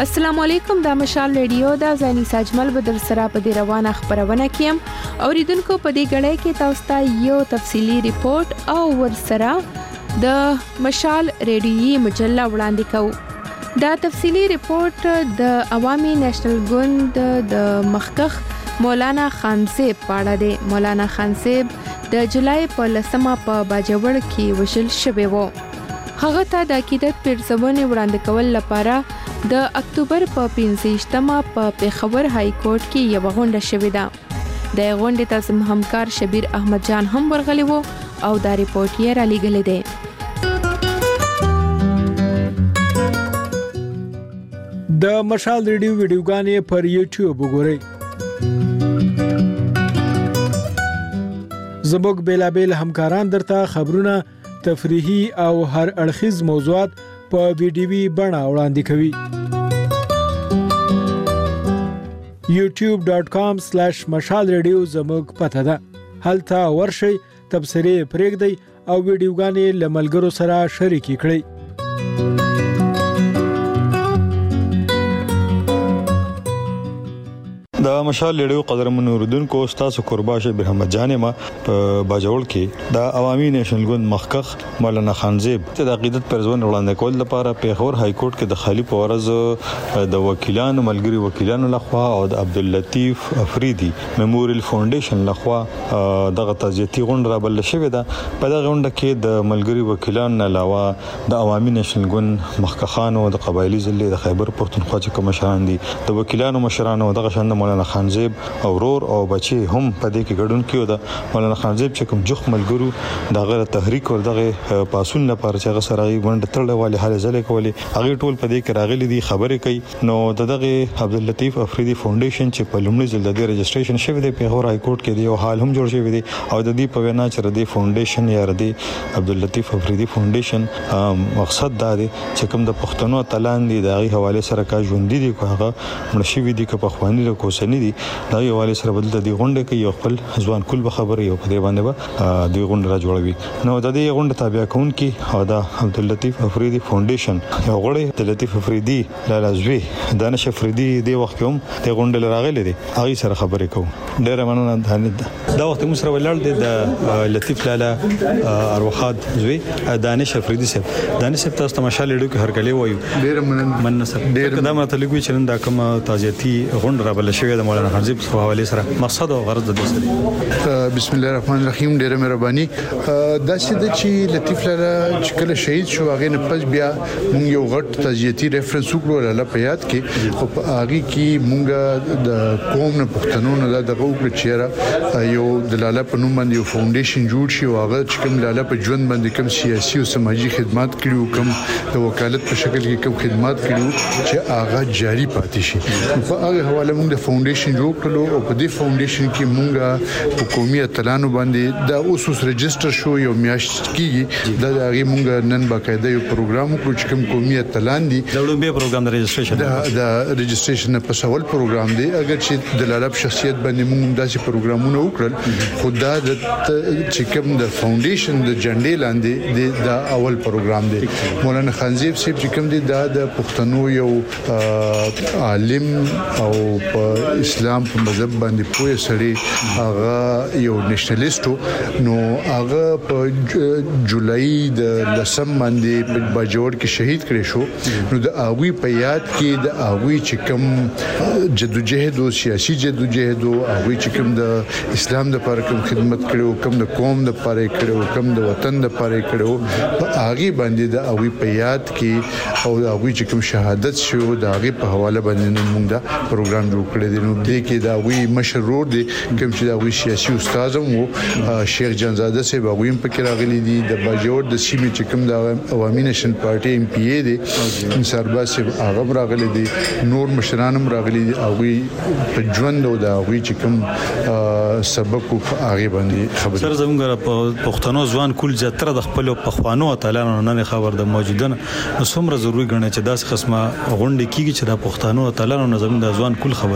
السلام علیکم، دا مشال ریډیو دا زنی ساجمل بدر سره په دې روانه خبرونه کیم اوریدونکو په دې غړې کې تاسو ته یو تفصیلی ریپورت او ورسره د مشال ریډیوي مجله وړاندې کوو. دا تفصیلی ریپورت د عوامي نېشنل ګوند د مخکخ مولانا خانزیب پاړه دی. مولانا خانزیب د جولای په 10مه په باجوړ کې وشل شوی وو. هغه ته د عقیدت پیرزونې وړاندې کول لپاره د اکتوبر په 15مه په پیښور های کورټ کې یو غونډه شوې ده. د غونډې ته همکار شبیر احمد جان هم ورغلی وو او دا ریپورت یې را لېږلی دی. د مشال ریډیو ویډیوګانې پر یوټیوب وګورئ. زموږ بیلابیل همکاران درته خبرونه، تفریحي او هر اړخیز موضوعات په ویډیوي بڼه وړاندې کوي. youtube.com/مشال ریډیو زموږ پته ده. هلته ورشئ، تبصرې پرېږدئ او ویډیوګانې له ملګرو سره شریکې کړئ. د مشال ریډیو قدرمن اوریدونکو تاسو قربا شبیر احمد جان ما په باجوړ کې د عوامي نېشنل ګوند مخکخ مولانا خانزیب ته د عقیدت پرزون وړاندې کول لپاره پیښور های کورټ کې د خالی په ورځ د وکیلانو ملګری وکیلانو لخوا او د عبداللطیف افریدي میموریل فاونډیشن لخوا دغه تعزیتي غونډه را بل شوې ده. په دغه غونډه کې د ملګری وکیلانو علاوه د عوامي نېشنل ګوند مخکخانو د قبایلی ضلع د خیبر پښتونخوا چې کوم مشران دي، د وکیلانو مشرانو دغه شند مولانا خانزیب اورور او بچي هم په دې کې ګډون کیو. د مولانا خانزیب چې کوم جخ ملګرو دغه تحریک ور دغه پاسون لپاره چې هغه سره غونډه تړلې والی حل ځلې کولې هغه ټول په دې کې راغلي دي خبرې کوي. نو دغه عبداللطیف افریدي فاونډیشن چې په لومړي ځل د رجسټریشن شوی دی پیښور های کورټ کې دی او حال هم جوړ شوی دی او د دې په وینا چې د فاونډیشن یا د عبداللطیف افریدي فاونډیشن مقصد دا دی چې کوم د پښتنو تلان دي د حواله سره کا ژوند دي کوغه منشي دي که په خواني له کوسنی دي دا یو والي سره بدل د غونډه کې یو خپل ځوان کول به خبرې یو په دې باندې به د غونډه را جوړوي. نو د دې غونډه تابع کون کې او د عبداللطیف افریدي فاونډیشن یو غړی عبداللطیف افریدي لالازوی دانش افریدي د وخت کوم د غونډه راغلی دی هغه سره خبرې کوم. ډېر مننه. دا وخت موږ سره ولر د لطیف لالا اروخاد زوی دانش افریدي صاحب. دانش صاحب تاسو ته مشال ډیو کې هرکلی وایو. ډېر مننه سره. ډېر دا ماته لګوي چې دا کوم تعزیتي غونډه را بل شوې د مولانا خانزیب په حواله سره مقصد او غرض د دې. بسم الله الرحمن الرحیم. ډېر مهرباني. دا چې لطیف لالا چې کله شهید شو هغه نه پس بیا موږ یو غټ تعزیتي ریفرنس وکړو لاله په یاد کې او په هغه کې موږ د قوم نه پښتنو نه دغه وکړو چې یو د لاله په نوم باندې یو فاونډیشن جوړ شي او هغه چې کوم لاله په ژوند باندې کوم سیاسي او سماجی خدمات کړو کوم د وکالت په شکل کې کوم خدمات کړو چې هغه جاری پاتې شي. په هغه حواله موږ د فاونډیشن جوړ کړو او په دې فاونډیشن کې موږ حکومي اتلانو باندې د اوسوس رجستر شو یو میاشت کېږي د هغه موږ نن باقاعده یو پروګرام وکړو چې کوم قومي اتلان دي د لومبي پروګرام د رجستریشن په سوال پروګرام دی. اگر چې د لاله شخصیت باندې موږ داسې پروګرامونه وکړل خدا د چې کوم د فاونډیشن د جنډې لاندې د اول پروګرام دی. مولانا خانزیب صاحب چې کوم دی د پښتنو یو عالم او په اسلام په مذهب باندې پوهه سړی هغه یو نېشنلیسټو نو هغه په جولای د 10 باندې په باجوړ کې شهید کړي شو. نو د هغه په یاد کې د هغه چې کوم جدوجہد او سیاسي جدوجہد او هغه چې کوم د اسلام د لپاره کوم خدمت کړو کوم د قوم د لپاره کړو کوم د وطن د لپاره کړو په هغه باندې د هغه په یاد کې او د هغه چې کوم شهادت شو د هغه په حواله باندې موږ دا پروګرام جوړ کړی دی. نو دې کې دا وی مشرور دي کوم چې دا وی سیاسي استاد وو شیخ جانزاده صاحب هغه هم پکې راغلي دي. د باجوړ د سیمې چې کوم د عوامي نېشنل پارټي ایم پی ای دي سرباز صاحب هغه راغلي دي. نور مشران هم راغلي دي هغه په ژوند او دا هغه چې کوم سبق او هغه باندې خبرې سره زموږ په پښتنو ځوان کول زیاتره د خپل پخوانو اتلانو نه خبر د موجودنه نو څومره ضروری ګڼي چې داسې قسمه غونډه کیږي چې د پښتنو اتلانو نه زموږ د ځوان کول خبرې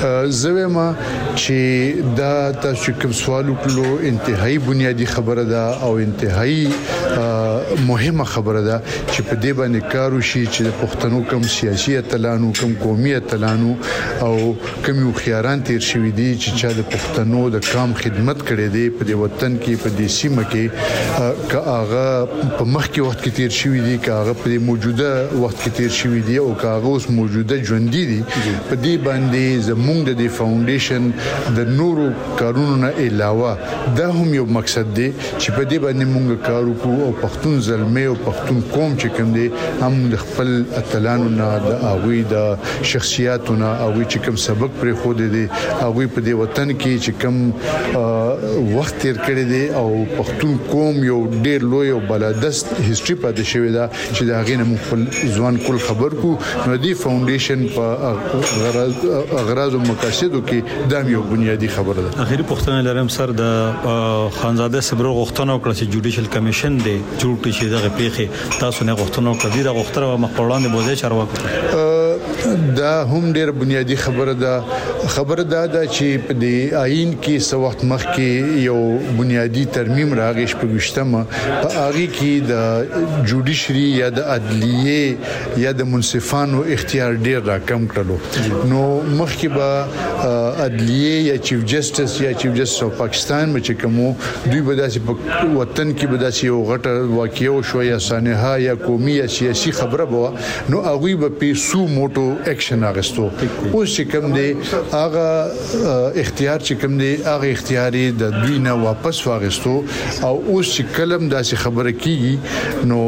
زویما چې دا تاسو کوم سوال وکړو انتهایی بنیادی خبره ده او انتهایی مهمه خبره ده چې په دې باندې کار وشي چې د پښتنو کوم سیاسي اتلانو کوم قومي اتلانو او کوم خياران تیر شوی دي چې چا د پښتنو د کام خدمت کړي دي په دې وطن کې په دې سیمه کې کاغه په مخ کې وخت کې تیر شوی دي کاغه په موجوده وخت کې تیر شوی دي او کاغه اوس موجوده ژوند دي په دې باندې زمونږ د فاونډیشن د نورو کارونو نه علاوه دا هم یو مقصد دی چې په دې باندې موږ کار وکړو او پښتون زلمه او پښتون قوم چې کوم دي هم د خپل اتلانو نه د اغوی د شخصیتونو او چې کوم سبق پر خو دي اغوی په دې وطن کې چې کوم وخت تیر کړی دی او پښتون قوم یو ډیر لوی او بلادست هیستوري پاتې شوی دا چې دا غینه مخ ځوان کول خبر کو نو دی فاونډیشن په اغراض او مقاصدو کې دا یو بنیادی خبره ده. اخیری پښتنه لرم سر د خانزاده صبر غوښتنه وکړه چې جوډیشل کمیشن دی جوړ شي دغه پیخه تاسو نه غوښتنه وکړه دا غوښتنه مخوړاندې بوزي چارواکو دا هم ډیر بنیادی خبره ده چې په دې آئین کې سو وخت مخ کې یو بنیادی ترمیم راغی شپږشتمه په هغه کې د جوډیشري یا د عدلیه یا د منصفانو اختیار ډیر راکم کړلو نو مخ کې به عدلیه یا چیف جسټس یا چیف جسټس اف پاکستان چې کومو دوی به داسې په وطن کې به داسې یو غټه واقعي شو یا سانحه یا قومي یا سیاسي خبره بوا نو هغه به پیسو موټو اکشن اغستو اوس چې کوم دی هغه اختیار چې کوم دی هغه اختیاري د دوی نه واپس واغستو او اوس چې کلم داسې خبره کیږي نو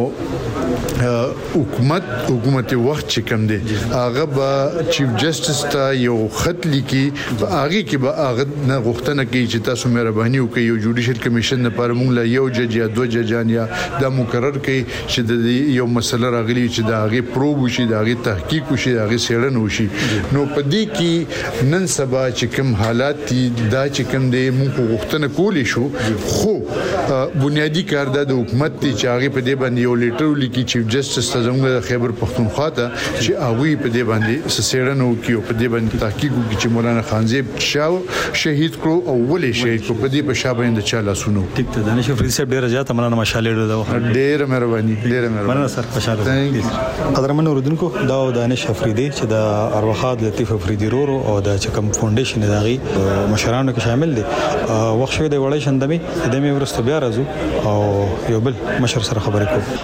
حکومت وخت چې کوم دی هغه به چیف جسټس ته یو خط لیکي په هغه کې به هغه نه غوښتنه کوي چې تاسو مهرباني وکړئ یو جوډیشل کمیشن لپاره موږ له یو جج یا دوه ججان یا دا مقرر کړي چې د یو مسله راغلي چې دا هغه پروب وشي دا هغه تحقیق وشي دا هغه څېړنه وشي نو په دې کې نن سبا چې کوم حالات دي دا چې کوم دی موږ غوښتنه کولی شو خو بنیادی کار د حکومت چې هغه په دې باندې یو لیټر لیکي چیف جسټس ته زموږ د خیبر پختونخوا ته چې هغه په دې باندې سسېړنو کې په دې باندې تحقیق وکړي چې مولانا خانزیب شهید کړو او ولې شهید کړو په دې په شابه اند چا لاسونو ټیک ته دانش فرید صاحب ډیر زیات مننه ماشاءالله ډیر مهرباني مننه سر خوشاله قدرمن اوردونکو دا دانش افریدي چې د ارواحات لطیف افریدي رورو او د چکم فاونډیشن دغه مشرانو کې شامل دي وخت شوی د وړای شندمي د مې ورسته بیا راځو او یو بل مشر سره خبرې کوو.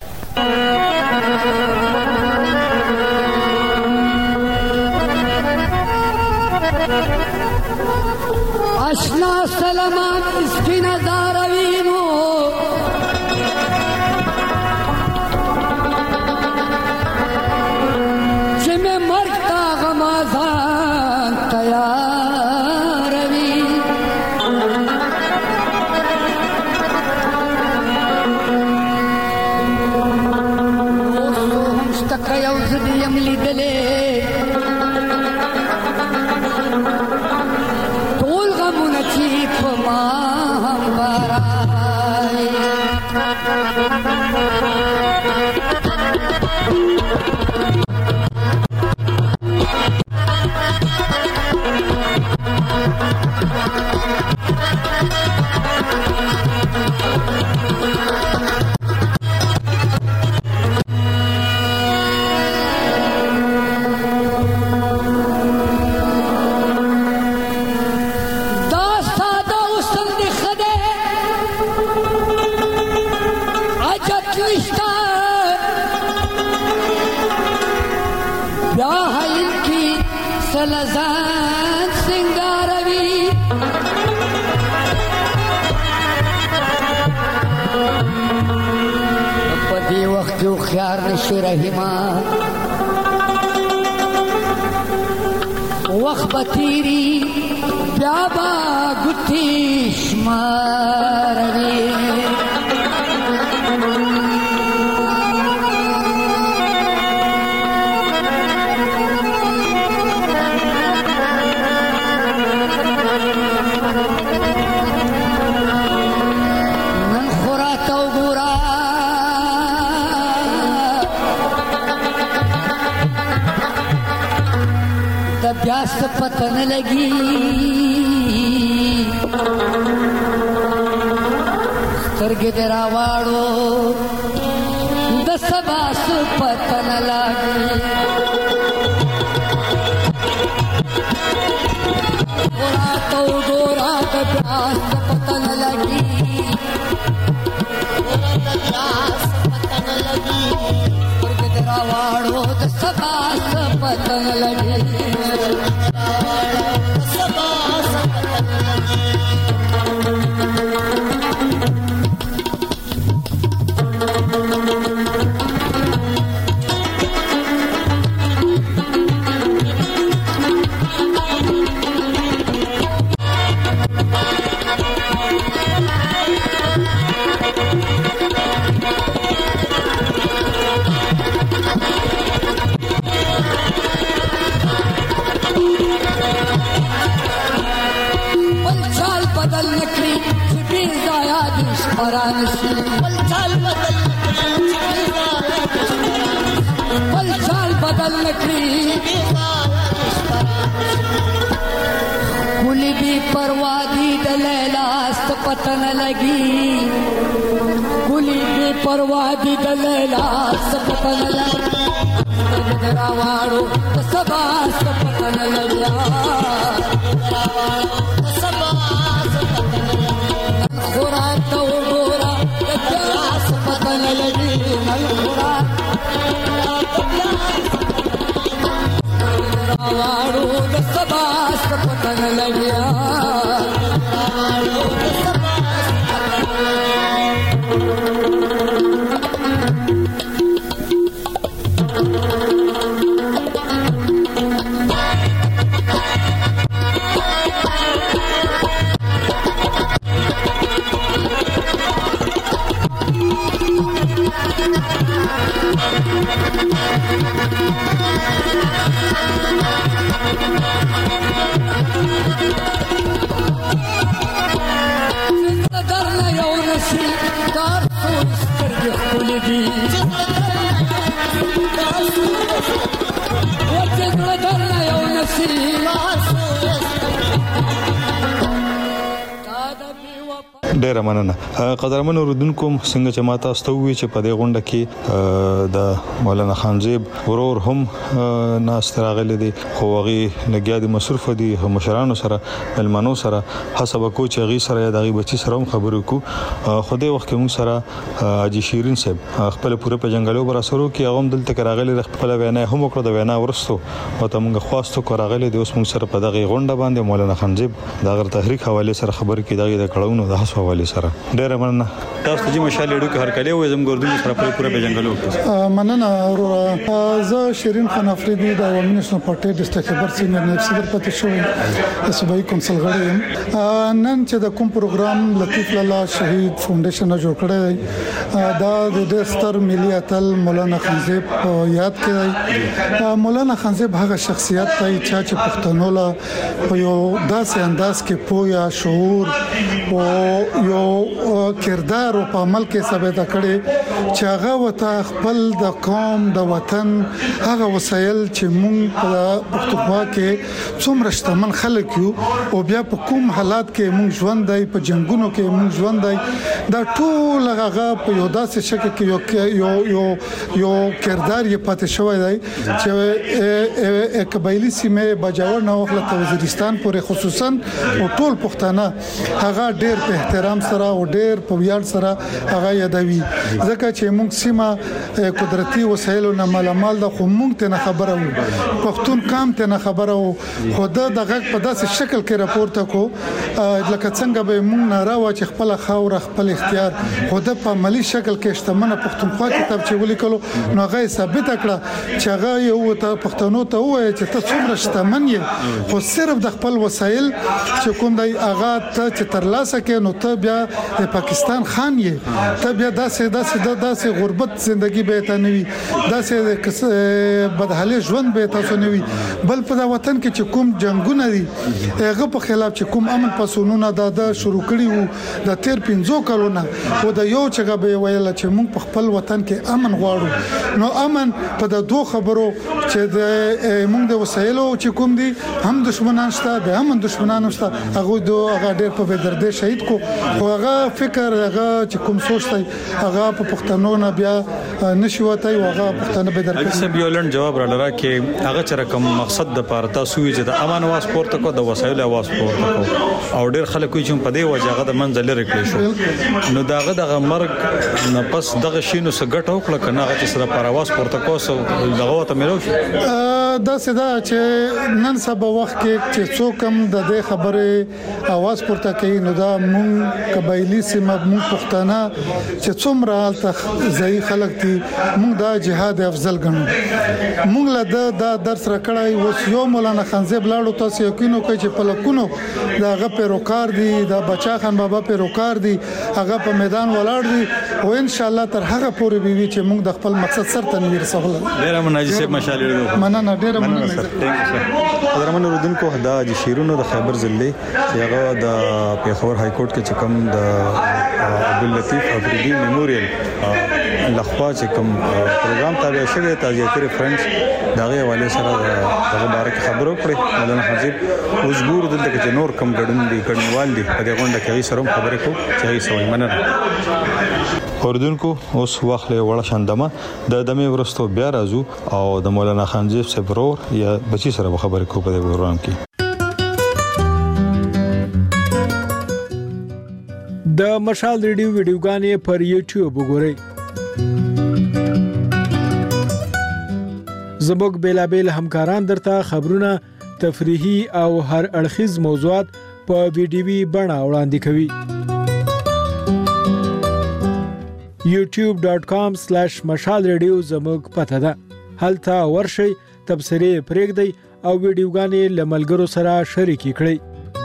اشنا سلامات اسکی نظاره وینو چې مې مرګ ته غمازان تیاروي اوس هم شته که یو زه دې یم لیدلی لزان سنگاروی پدی وقت جو خیار نشی رحیما وقت بطیری بیابا گتیش ماروی بیاست پت پتہ نہ لگی سترګې دې راواړو د سبا څه پتہ نہ لګي ګورا تو ګورا د پیاس پتہ نہ لګي रावाड़ो द सबा पतन लगे सबा बदल नकली कुली भी परवादी दलैलास्त पता न लगी कुली भी परवादी दलैलास्त पता न लगी रावाड़ो सबास पता न लगा गोरा तो गोरा प्यास पता न लगी गोरा रावाड़ो सबास पता न लगा ډیره مننه قدرمن اوردونکو څنګه چې ماته استوي چې په دې غونډه کې د مولانا خانزیب ورور هم ناستراغله دي خو هغه لګیا دي مصرف دي مشرانو سره ملمنو سره حسب کو چې هغه سره دغه بچي سره هم خبرو کو خو دې وخت کې موږ سره اجي شیرین صاحب خپل پوره په جنگلو بر سره کې هغه هم دلته راغلي خپل وینا هم وکړه د وینا ورستو او ته موږ خواستو کو راغلي د اوس موږ سره په دغه غونډه باندې مولانا خانزیب دغه تحریک حواله سره خبر کې دغه د کړهونو د حساب حواله سره ډیره مننه تاسو چې مشال اډو کې هر کله وې زم ګوردون سره پوره په جنگلو مننه زه شیرین خان افریدي د عوامي نشنل پارټي ډیسټریکټ خبر سینیئر نائب صدر پاتې شوم صوبایي کونسل غړی نن چې د کوم پروګرام لطیف لالا شهید فاونډیشن جوړ کړی دا د ډستر ملي اتل مولانا خانزیب یاد کړی مولانا خانزیب هغه شخصیت دی چې پښتنو لا په یو داسې انداز کې پویا شعور او یو کردار او په عمل کې ثابت کړي چې هغه وته خپل د قوم د وطن هغه وسایل چې مونږ په پښتونخوا کې څومره شتمن خلک یو او بیا په کوم حالات کې مونږ ژوند دی په جنگونو کې مونږ ژوند دی دا ټول هغه په یو داسې شکل کې یو کردار یې پاتې شوی دی چې قبایلی سیمه بجاور نه وخت ته وزیرستان پورې خصوصا او ټول پښتانه هغه ډېر په احترام سره او ډېر په ویاړ سره هغه یادوي ځکه چې موږ سیمه قدرتي وسایلو نه مالامال د خو موږ ته نه خبره وو پښتون کام ته نه خبره وو خو دغه په داسې شکل کې راپورته کو لکه څنګه به موږ نه راو چې خپل خاور خپل اختیار خو د په عملی شکل کې شتمنه پښتونخوا کتاب چې ولیکلو نو هغه ثابت کړه چې هغه یو ته پښتنو ته وایي چې ته څومره شتمن یې خو صرف د خپل وسایل چې کوم دی هغه ته چې ترلاسه کې نو ته بیا د پاکستان خان یې ته بیا داسې غربت ژوندۍ به ته نوي داسې بدحالي ژوند به تاسو نوي بل په وطن کې چې کوم جنگونه دي هغه په خلاف چې کوم امن پسونونه د شروع کړي وو د 15 کلونه او د یو چې به ویل چې موږ په خپل وطن کې امن غواړو نو امن په د دوه خبرو چې د موږ د وسایلو چې کوم دي هم دشمنان شته د هم دشمنانو شته هغه ډېر په بدردې شهید کو او هغه فکر هغه چې کوم سوچتای هغه په پښتنو نه بیا نشي وته هغه پښتنه بدرکې سب یو لړ جواب را لره کې هغه چې رقم مقصد د پارتا سوي چې د امان واس پورته کو د وسایلو واس پورته کو او ډېر خلک چې په دې وجه هغه د منځ لري کړی شو نو دغه مرګ نه پس دغه شینو سګټ او کړه کنه هغه چې سره پرواز پورته کوسو دغه ته ملو شو دا سدا چې نن سبا وخت کې چې څوک هم د دې خبره आवाज پورته کوي نو دا مونږ قبایلی سیمه مونږ پښتانه چې څومره حالت ځای خلک دي مونږ دا جهاد افضل ګڼو مونږ له دا درس راکړای اوس یو مولانا خانزیب لاړو تاسو یقینو کوي چې په لکونو دا غ پیروکار دي دا بچا خان بابا پیروکار دي هغه په میدان ولاړ دي او ان شاء الله تر هغه پورې به وي چې موږ د خپل مقصد سره تنویر سهول ډیر مناجي سه مشالې مننه ډیر مننه درمن رودونکو دا د شیرونو د خیبر ضلع چې هغه د پیښور های کورټ کې چې کوم د عبداللطیف افریدی میموریل لخوا چې کوم پروګرام تابع شوی تازیاتي ریفرنس دغه حواله سره دغه باره کې خبرو کړې مولانا حزب اوس ګور دلته کې نور کم ګډون دي ګډنوال دي په دغه غونډه کې سره خبرې کو چې سوي مننه اوردونکو اوس وخت له وړه شاندمه د دمه ورستو بیا راځو او د مولانا خانزیب صبرور یا بچی سره خبرې کو په دغه پروګرام کې د مشال ریډیو ویډیوګانې پر یوټیوب وګورئ زموږ بیلابل همکاران درته خبرونه تفریحي او هر اړخیز موضوعات په ویډیوي بڼه وړاندې کوي youtube.com/mashalradio زموږ پته ده هلته ورشي تبصرې پرېږدئ او ویډیوګانې لملګرو سره شریک کړئ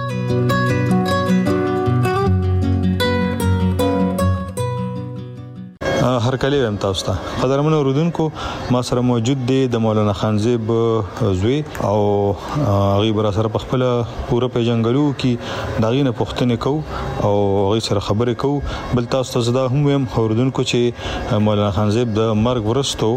هر کله هم تاسو ته قدرمن اوردونکو ما سره موجود دي د مولانا خانزیب زوی او غیبر سره په خپل پوره پیژنګلو کې داغینه پښتنه کو او غي سره خبرې کو بل تاسو ته زدا هم اوردونکو چې مولانا خانزیب د مرګ ورستو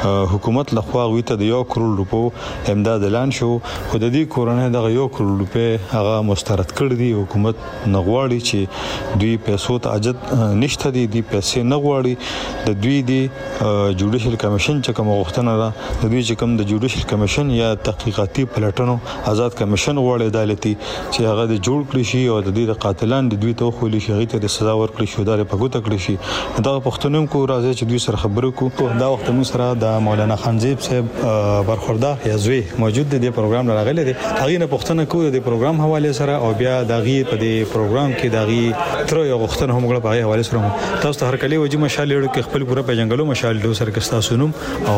حکومت لخوا غوته د 1 کروڑ روپو امداد اعلان شو خو د دې کورونه د 1 کروڑ روپې هغه مسترد کړ دي حکومت نغواړي چې دوی پیسو ته اجت نشته دي پیسې نغواړي د دوی دی جوډیشل کمیشن چې کوم غوښتنه ده د دوی چې کوم د جوډیشل کمیشن یا تحقیقاتي پلټنو آزاد کمیشن غواړي عدالتي چې هغه د جوړ کړی شي او د دې د قاتلان د دوی ته خو لشي غیته د سزا ورکړي شو دا په ګوته کړی شي دا پښتنوم کو راځي چې دوی سره خبرو کو دا وخت مو سره د مولانا خانزیب صاحب برخوردار یا زوی موجود دی د پروګرام راغلی دی هغه نه پښتنه کو د پروګرام حواله سره او بیا دغه په دې پروګرام کې دغه تر یو غوښتنه هم غواړي په حواله سره تاسو ته هر کله وجه مشال کې خپل پوره پیژنګلو مشال له سره کستا سنوم او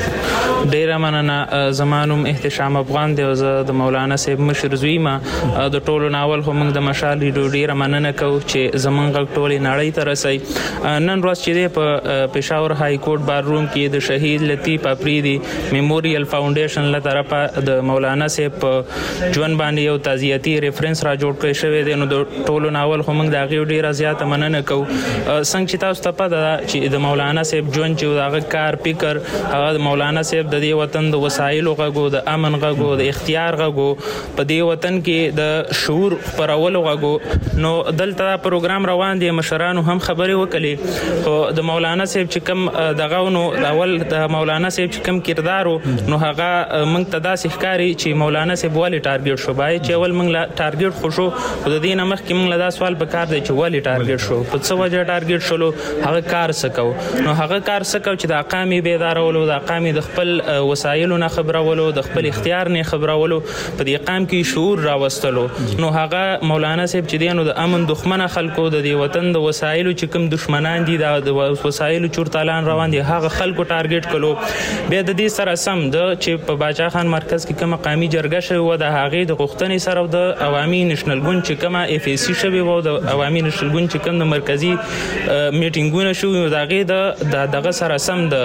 سکه ډیر مننه زمانوم احتشام افغان دی د مولانا صاحب مشر زوی ما د ټولو ناول هم د مشال ډیر مننه کو چې زمونږ ټولې نړۍ ته رسي نن ورځ چې په پېښور های کورټ بار روم کې د شهید لطیف افریدی میموریل فاونډیشن له طرفه د مولانا صاحب ژوند باندې یو تعزیتي ریفرنس را جوړ کړی شوی دی نو د ټولو ناول هم د هغه ډیر زیاته مننه کو څنګه چې تاسو ته پته ده چې د مولانا صاحب ژوند چې هغه کار فکر هغه د مولانا صاحب د دې وطن د وسایلو غو د امن غو د اختیار غو په دې وطن کې د شعور پرولو غو نو دلته پروګرام روان دي مشرانو هم خبرې وکړي او د مولانا صاحب چې کوم دغه نو اول د مولانا صاحب چې کوم کردار نو هغه موږ ته داسې ښکاری چې مولانا صاحب والی ټارګټ شو بای چې اول موږ لا ټارګټ خو شو د دې نه مخکې موږ لا دا سوال پکار دی چې والی ټارګټ شو په څه وجه ټارګټ شولو هغه کار سکو نو هغه کار سکو چې د اقامي بیدارولو د اقامي د خپل وسایلو نه خبرولو د خپل اختیار نه خبرولو په دې اقام کې شعور راوستلو نو هغه مولانا صاحب چې دی نو د امن دښمنه خلکو د دې وطن د وسایلو چې کوم دشمنان دي د وسایلو چورتالان روان دي هغه خلکو ټارګټ کړو بیا د دې سره سم د چې په باچا خان مرکز کې کوم قومي جرګه شوی و د هغې د غوښتنې سره د عوامي نېشنل ګوند چې کومه اف ای سی شوی و د عوامي نېشنل ګوند چې کوم د مرکزي میټینګونه شوي د هغې د دغه سره سم د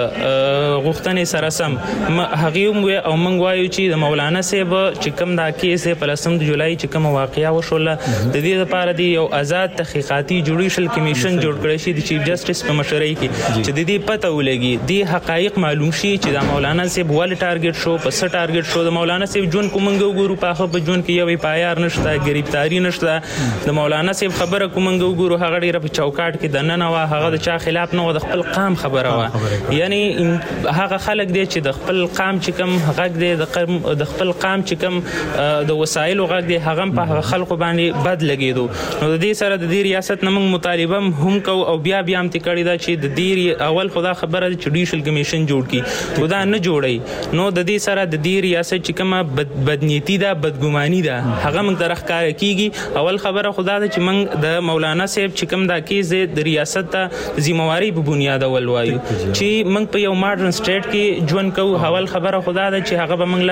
غوښتنې سره سم هغې هم او موږ وایو چې د مولانا صاحب چې کوم دا کیس دی په 10 جولای چې کومه واقعه وشوله د دې لپاره دی یو آزاد تحقیقاتي جوډیشل کمیشن جوړ کړی شي د چیف جسټس په مشرۍ کې چې د دې پته ولګي د حقایق معلوم شي چې د مولانا صاحب ول ټارګټ شو په څه ټارګټ شو د مولانا صاحب جون کومنګ وګورو په هغه په جون کې یو پایار نشته گرفتاری نشته د مولانا صاحب خبره کومنګ وګورو هغه ډیره په چوکاټ کې د نن وا هغه د چا خلاف نه و د خپل قام خبره وا یعنی هغه خلک دی چې د خپل قام چې کوم غږ دی د خپل قام چې کوم د وسایلو غږ دی هغه په خلکو باندې بد لګیدو نو د دې سره د دې ریاست نه موږ مطالبه هم کو او بیا هم تکړی دا چې د دې اول خدا خبره چې جوډیشل کمیشن جوړ کی خدا نه جوړي نو د دې سره د دې ریاست چې کومه بدنیتی ده بدګماني ده هغه موږ درخکار کیږي اول خبره خدا ده چې موږ د مولانا صاحب چې کوم دا کیز د ریاست ته ذمہواری په بنیاد اول وایو چې موږ په یو ماډرن سټیټ کې ژوند کوو اول خبره خدا ده چې هغه به موږ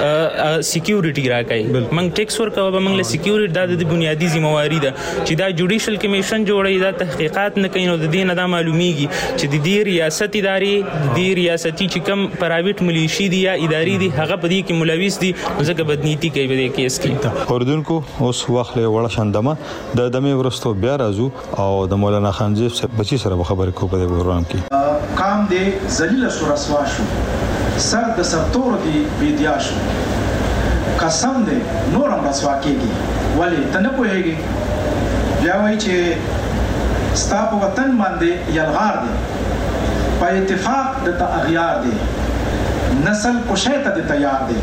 له سکیورټي راکړي موږ ټیکس ورکوو به موږ له سکیورټي د بنیادی ذمہواری ده چې دا جوډیشل کمیشن جوړي دا تحقیقات نه کوي نو د دې نه دا معلومیږي چې د دې ریاست ادارې د ریاستي چې کوم پرایویټ ملیشي دي یا ادارې دي هغه په دې کې ملوث دي ځکه بدنیتی کوي په دې کیس کې اوردونکو اوس وخت له وړه شاندمه د دمه ورستو بیا راځو او د مولانا خانزیب صاحب بچی سره خبرې کوو په دې پروګرام کې کام دې ذلیل شو رسوا شو سر د سرتور دی بيدیا شو قسم دې نورم رسوا کېږي ولی ته نه پوهېږي بیا وایي چې ستا په وطن باندې یلغار دی په اتفاق د ته اغیار دی نسل کشی ته د تیار دی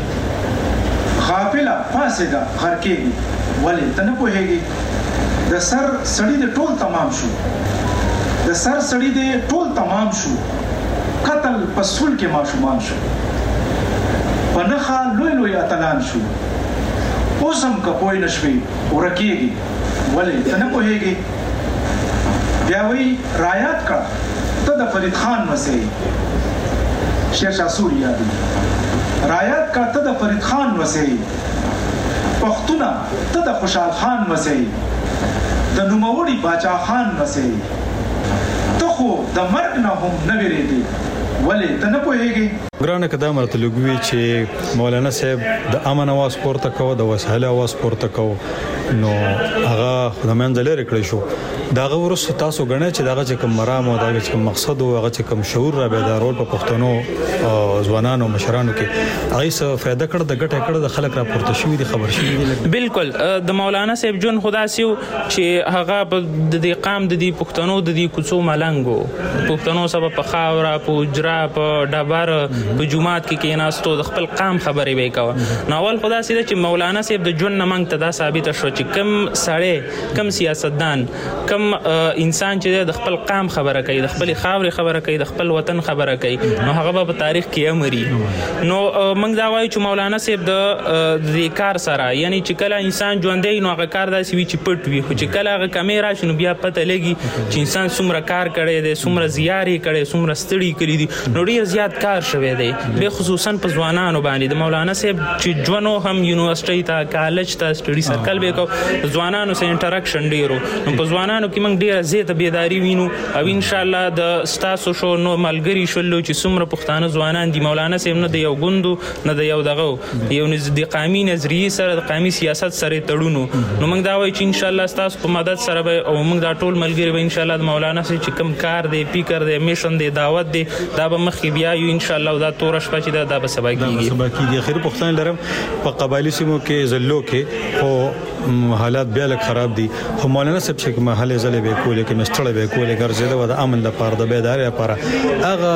غافله فاسده غر کېږي ولی ته نه پوهېږي د سر سړي د ټول تمام شو د سر سړي د ټول تمام شو قتل پسول کې ماشومان شو په نخا لوی اتلان شو اوسم که پوی نشوي ورکیږي ولی ته نه پوهېږي بیا وی رایات کړه ته د فرید خان مسئ شیر شاه سوري یادي رایات کړه ته د فرید خان مسئ پښتونه ته د خوشحال خان مسئ د نوموړي باچا خان مسئ ته خو د مرګ نه هم نه ویریږي ولی ته نه پوهېږي ګرانه کدا مرته لګوي چې مولانا صاحب د امن اواز پورته کوي د وسایل اواز پورته کوي نو هغه خدامان دلر کړی شو داغه ورسره تاسو غنئ چې داغه چې کوم مرام او داغه چې کوم مقصد او هغه چې کوم شعور را بیدارول په پښتنو ځوانانو مشرانو کې هغه څه فائدہ کړ د ګټه کړ د خلک را پورته شوی دي خبر شوی دي بالکل د مولانا صاحب جون خدا سیو چې هغه د دې قام د دې پښتنو د دې کوڅو ملنګو پښتنو سبب په خاورا په اجرا په ډبر په جمعات کې کېناستو د خپل قام خبرې وکاوه نو اول خدا سي چې مولانا صاحب د جون نمنګ ته دا ثابت شو چې کم سړی کم سیاستدان کم انسان چې د خپل قام خبره کوي د خپل خاورې خبره کوي د خپل وطن خبره کوي نو هغه په تاریخ کې امري نو موږ دا وایو چې مولانا صاحب د دې کار سره یعنی چې کله انسان ژوندې نو هغه کار داسې وي چې پټ وي خو چې کله هغه کیمرا شنو بیا پته لګي چې انسان څومره کار کړي دی څومره زیارې کړي څومره ستړي کړي دي نو ډیر زیات کار شوی دی به خصوصا په ځوانانو باندې د مولانا صاحب چې ژوندو هم یونیورسيټي ته کالج ته سټډي سرکل به کو ځوانانو سره انټراکشن ډیرو نو په ځوانانو کې موږ ډیره زیاته بیداری وینو او ان شاء الله د ستاسو شو نو ملګری شولو چې څومره پښتانه ځوانان دي مولانا صاحب نه د یو غوندو نه د یو دغه یو د قومي نظریه سره د قومي سیاست سره تړونو نو موږ دا وایو چې ان شاء الله ستاسو په مدد سره به او موږ دا ټول ملګری به ان شاء الله د مولانا صاحب چې کم کار دی فکر دی میشن دی دعوت دی دا به مخې بیا یو ان شاء الله دا تور شپه چې دا به سبا کیږي اخر پښتون لرم په قبایلی سیمو کې زلو کې او حالات بیا لک خراب دي خو مولانا صاحب چې محله زله به کولې کې مستړه به کولې ګرځیدل و د امن لپاره د بیداری لپاره هغه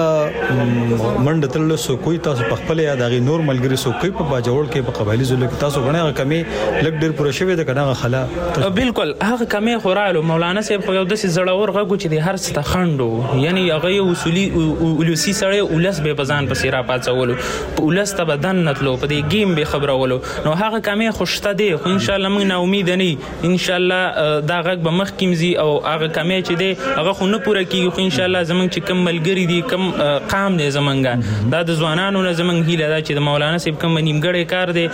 منډه تل سو کوئی تاسو په خپل یا دغه نور ملګری سو کوئی په باجوړ کې په قبایلی زله کې تاسو غنه کمی لګ ډیر پوره شوی د کنه خلا بالکل هغه کمی خورالو مولانا صاحب خو یو د زړور غو چې د هر څه خندو یعنی هغه اصولي ولسی سره ولس به بزان په سیرا پاتولو ولس ته بدن نتلو په دې گیم به خبرولو نو هغه کمی خوشته دی خو ان شاء الله موږ نه امید نه ان شاء الله دا غږ به مخ کیمزي او هغه کمی چې دی هغه خو نه پوره کیږي خو ان شاء الله زمونږ چې کم ملګری دي کم قام دی زمونږه دا د ځوانانو نه زمونږ هیله ده چې د مولانا صاحب کم نیمګړی کار دی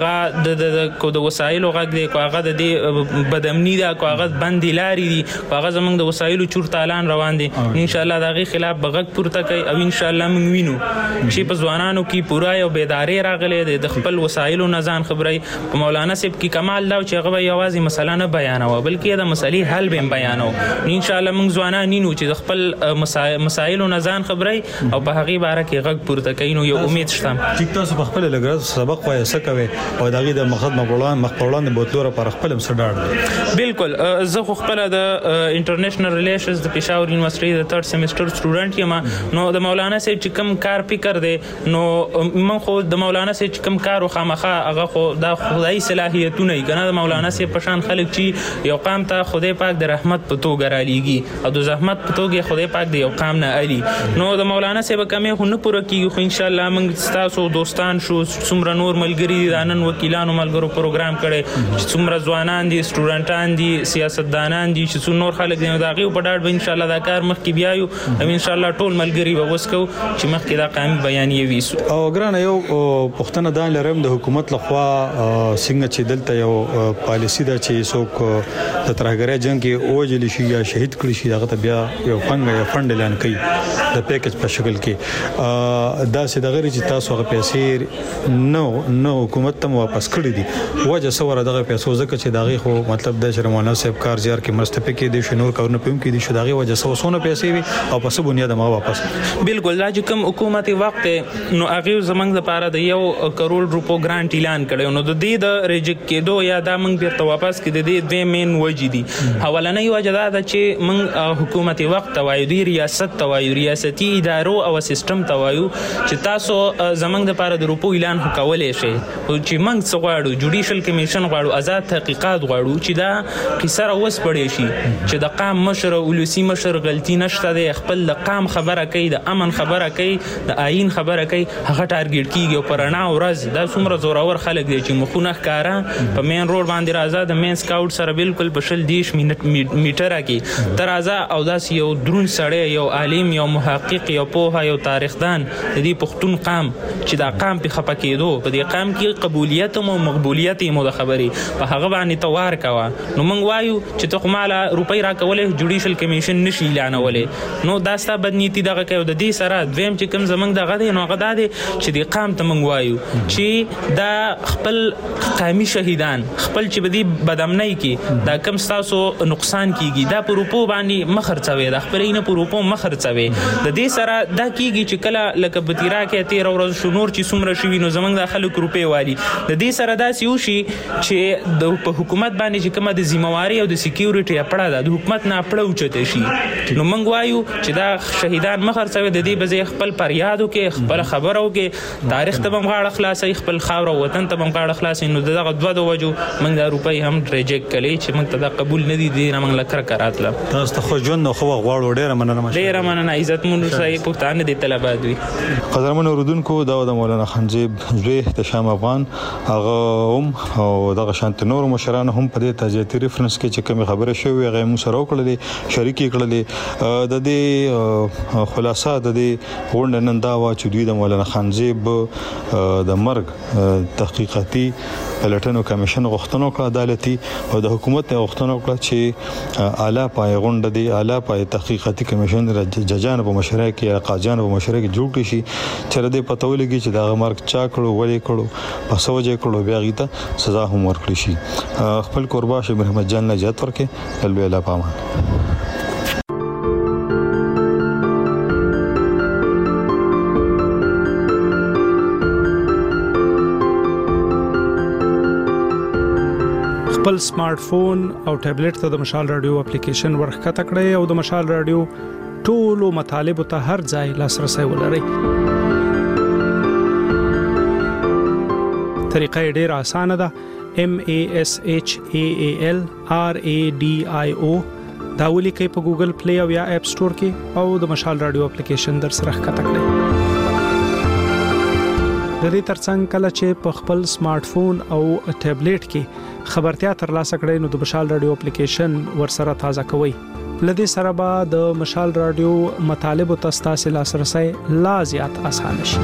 هغه د وسایلو غږ دی کو هغه د دې بدامنی دا کو هغه بندي لاري دي هغه زمونږ د وسایلو چور تالان روان دي ان شاء الله دغه خلاف بغږ پورته کوي او ان شاء الله موږ وینو چې په ځوانانو کې پورا یو بیداری راغلی د خپل وسایلو نه ځان خبري په مولانا صاحب کې کمال دا چې هغه یوازې مسله نه بیانوي بلکې د مسلې حل به بیانو ان شاء الله موږ ځوانان نینو چې خپل مسایلو نه ځان خبري او په هغه باره کې غږ پورته کوي نو یو امید شته چې تاسو په خپل لګرا سبق وایي سکوي او دغه د مقصد مقبولان بوتلوره پر خپل مسډاړ بالکل زه خو خپل د انټرنیشنل ریلیشنز د پېښور یونیورسيټي د 3rd سیمستر سټوډنټ یم نو د مولانا صاحب چې کوم کار فکر دی نو من خو د مولانا صاحب چې کوم کار خامخا هغه خو دا خدای صلاحیتونه کنه د مولانا صاحب په شان خلک چې یو قام ته خدای پاک د رحمت په توګه را لېږي او د زحمت په توګه خدای پاک د یو قام نه علي نو د مولانا صاحب کمې خو نه پوره کیږي خو ان شاء الله موږ تاسو دوستان شو څومره نور ملګری دي د نن وکیلانو ملګرو پروګرام کړي چې څومره ځوانان دي سټوډنټان دي سیاستدانان دي چې نور خلک دي دا غي په ډاډ به ان شاء الله دا کار مخ کې بیايو او ان شاء الله ټول ملګری به وسکو چې مخ کې دا قانون بیانې وي او ګرانه یو پښتنه دا لرم د حکومت لخوا څنګه چې دلته یو پالیسی دا چې څوک د ترهګرۍ جنگ کې اوجل شي یا شهید کړي شي هغه ته بیا یو فند اعلان کوي د پیکج په شکل کې دا چې دغه چې تاسو هغه پیسې نو حکومت ته واپس کړی دي وجه سوره دغه پیسو ځکه چې دغه خو مطلب د شرمانه صاحب کار زیار کې مرستې کې دي شنور کارونه پم کې دي شو دغه وجه سونه پیسې وي او په څه بنیاد ما واپس بالکل دا چې کوم حکومت وخت نو هغه زمنګ لپاره د 1 کروڑ روپو ګرانټ اعلان کړو نو د دې د ریجیکټ کېدو یا دا موږ بیرته واپس کې د دې دوه مین وجې دي اولنۍ وجه دا ده چې موږ حکومت وخت وایو دی ریاست توایو ریاستي ادارو او سیستم توایو چې تاسو زمنګ لپاره د روپو اعلان کولای شي او چې موږ څه غواړو جوډیشل کمیشن غواړو آزاد تحقیقات غواړو چې دا قصه اوس پړې شي چې د قام مشر او ولسی مشر غلطي نشته د خپل د قام خبره کوي د امن خبره کوي د آئین خبره کوي هغه ټارګټ کیږي او پرانا ورځ دا څومره زورور خلک دي چې مخونه ښکارا په مین روډ باندې راځه د مین سکاوټ سره بالکل په شل دیش میټره کې ترازه او داس یو درون سړی یو عالم یو محقق یو پوها یو تاریخدان د دې پښتون قام چې دا قام په خپه کېدو په دې قام کې قبولیت او مقبولیت مو د خبرې په هغه باندې توار کوا نو موږ وایو چې ته کومه روپۍ راکولې جوډیشل کمیشن نشي اعلانولې نو دا ستاسو بدنيتي دغه کوي د دې سره دویم چې کوم زمنګ دغه دی نو هغه دا دی چې د قام ته موږ وایو چې دا خپل قومي شهیدان خپل چې بدی بدامنۍ کې دا کم تاسو نقصان کیږي دا په روپو باندې مخرڅوي دا خپل نه په روپو مخرڅوي د دې سره دا کیږي چې کله لکه بتیرا کې 13 ورځې شنور چې څومره شوی نو زمنګ د خلک روپې والی د دې سره دا سيوشي چې د حکومت باندې چې کومه د ذمہواری او د سکیورټي اپړه ده د حکومت نه اپړه اوچته شي نو موږ وایو چې دا شهیدان مخرڅوي د دې بځای خپل پریادو کې خپل خبرو کې تاریخ ته بمغاړه خلاصي خپل خاور او وطن ته بمغاړه خلاصي نو دغه دوه وجو موږ د روپۍ هم ریجیکټ کړي چې موږ ته دا قبول نه دي دي نه موږ لکر کراتله تاسو ته خو ژوند خو غواړو ډېر مننه عزت مون صحیح پښتانه دي طلبات وي قدرمن اوردونکو دا د مولانا خنزیب زوی د شام افغان هغه هم او دغه شانت نور مشران هم په دې تجارتي ریفرنس کې چې کوم خبره شوی هغه مو سره وکړلې شریکي کړلې د دې خلاصه د دې غونډه نن دا وا چې دوی د مولانا خنزیب د مرګ تحقیقاتي پلټنو کمیشن غوښتنه وکړه عدالتي او د حکومت غوښتنه وکړه چې اعلی پای غونډه دی اعلی پای تحقیقاتي کمیشن ججان په مشوره کې قاضیان په مشوره کې جوړ کړي شي چې د پته ولګي چې دا مرګ چا کړو ولې کړو په سوجه کړو بیا غیته سزا هم ورکړي شي خپل قربا شي محمد جان نجات ورکه الله الا پامان خپل خپل سمارټ فون او ټابلیټ ته د مشال رادیو اپلیکیشن ورخته کړئ او د مشال رادیو ټولو مطالب ته هر ځای لاسرسي ولرئ. طریقه ډېره اسانه ده. MASHAALRADIO دا ولیکئ په ګوګل پلی او یا اپ سٹور کې او د مشال رادیو اپلیکیشن در سره ښکته کړئ. د دې ترڅنګ کله چې په خپل سمارټ فون او ټابلیټ کې خبرتیا ترلاسه کړئ نو د مشال رادیو اپلیکیشن ورسره تازه کوئ. لدې سره به د مشال رادیو مطالب او تاسو لاسرسي لا زیات اسانه شي.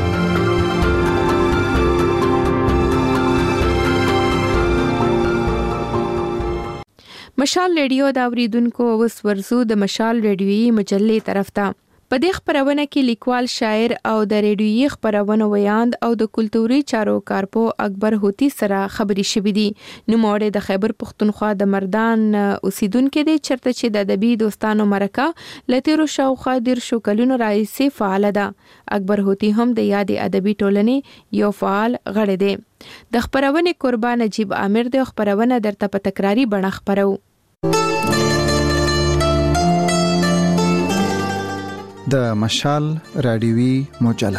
مشال رادیو دا اوریدونکو اوس ورزو د مشال رادیوي مجلې طرف ته. په دې خبرونه کې لیکوال شاعر او د رادیوي خبرونه ویاند او د کلتوري چارو کارپو اکبر هوتی سره خبري شوې دي. نوموړی د خیبر پختونخوا د مردان اوسیدونکو دی چرته چې د ادبي دوستانو مرکه لتیرو شاوخوا د شوکلونو راځي فعال ده. اکبر هوتی هم د یاد ادبي ټولنې یو فعال غړی دی. د خبرونه قربان نجیب عامر د خبرونه درته په تکراری بڼه خبرو. د مشال رادیوي مجله.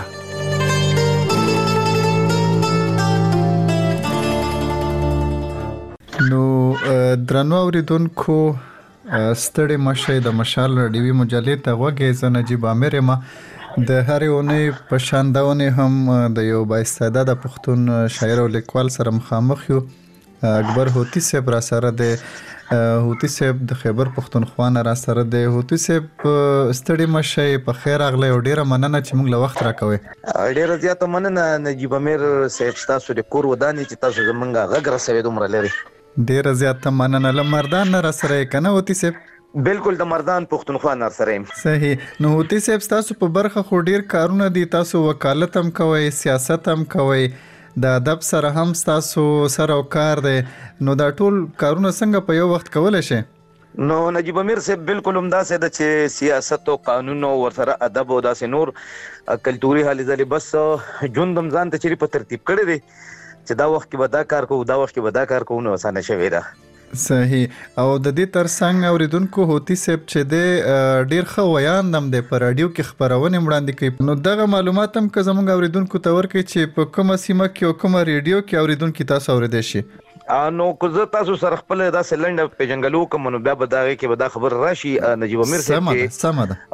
نو درنو اوریدونکو ستړي مشه د مشال رادیوي مجلې ته وګورئ. زه نجیب عامر یم. د هرې اونۍ په شانداونه هم د یو بااستعداد پښتون شاعر او لیکوال سره مخامخ یو. اکبر هوتی صاحب را سره د هوتی صاحب د خیبر پختونخوا نه را سره د هوتی صاحب ستړي مشه په خیر اغله او ډیره مننه چې موږ له وخت راکوي. ډیره زیاته مننه نجیب امیر صاحب تاسو د کور ودانې چې تاسو زمونږه غږ رسوي دومره لري. ډیره زیاته مننه. لمردان نه را سره کنه هوتی صاحب؟ بالکل د مردان پختونخوا نه سره یم. صحیح. نو هوتی صاحب تاسو په برخه خو ډیر کارونه دي. تاسو وکالت هم کوئ، سیاست هم کوئ، د ادب سره هم تاسو سره کار دی. نو دا ټول کارونه څنګه په یو وخت کولای شئ؟ نو نجیب امیر صاحب بالکل همداسې ده چې سیاست او قانون او ورسره ادب او داسې نور کلتوري حالې ځلې بس ژوند هم ځان ته چیرې په ترتیب کړی دی چې دا وخت کې به دا کار کوو، دا وخت کې به دا کار کوو، نو اسانه شوې ده. صحیح. او د دې ترڅنګ اوریدونکو هوتی صاحب چې د ډیر ښه ویاند هم د په رادیو کې خبرونه وړاندې کوي. نو دغه معلومات هم که زموږ اوریدونکو ته ورکړي چې په کومه سیمه کې او کومه ریډیو کې اوریدونکو تاسو اوریدئ شي. نو که زه تاسو سره خپل داسې لنډه پیژنګلو کوم نو بیا به دا کې به دا خبر راشي نجیب امیر صاحب چې سمه ده.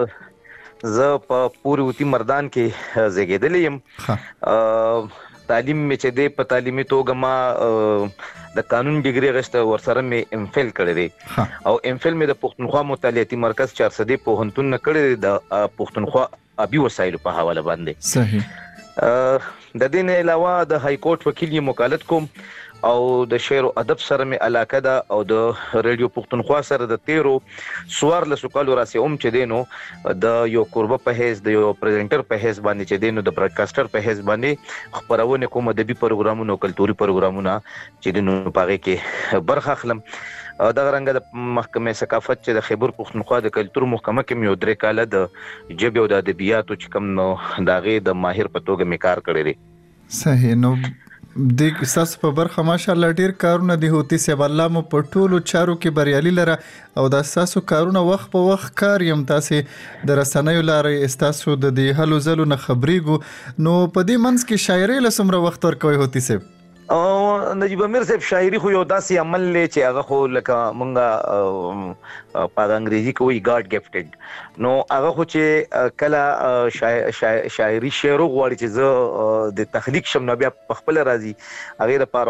زه په پوری وتی مردان کې زیږیدلی یم. تعلیم مې چې دی په تعلیمي توګه ما د قانون ډیګري غشته ورسره مې ام فل کړی دی او ام فل مې د پښتونخوا مطالعاتي مرکز 400 پوهنتون نه کړی دی د پښتونخوا ابي وسایلو په حواله باندې. صحیح. د دې نه علاوه د های کورټ وکیل یم وکالت کوم او د شعر او ادب سره مې علاقه ده او د رادیو پښتونخوا سره د 13 لسکالو راسي چې دینو د یو قربه په هیڅ د یو پریزنټر په هیڅ باندې چې دینو د براډکاسټر په هیڅ باندې خبرونه کوم ادبي پروګرامونو کلتوري پروګرامونه چې دینو پاره کې برخه اخلم. دا رنګ د محکمه ثقافت چې د خیبر پښتونخوا د کلتور محکمه کې یو درې کاله د ژبې او د ادبیاتو چې کوم نو داغه د ماهر په توګه مې کار کړی دی. صحیح. نو د اساس په برخه ماشاءالله ډیر کارونه دی هوتی صاحب. الله مو په ټولو چارو کې بریالي لره او د اساسو کارونه وخت په وخت کار یم. تاسو د رسنیو لارې استاسو د دې هلو زلو نه خبرېګو. نو په دې منځ کې شاعري لسمره وخت ورکوي هوتی صاحب؟ نجیب امیر صاحب شاعري خو یو داسې عمل دی چې هغه خو لکه مونږه په انګریزي کې وایي ګاډ ګفټډ. نو هغه خو چې کله شاعري شعر غواړي چې زه د تخلیق شم نو بیا په خپل راځي هغه لپاره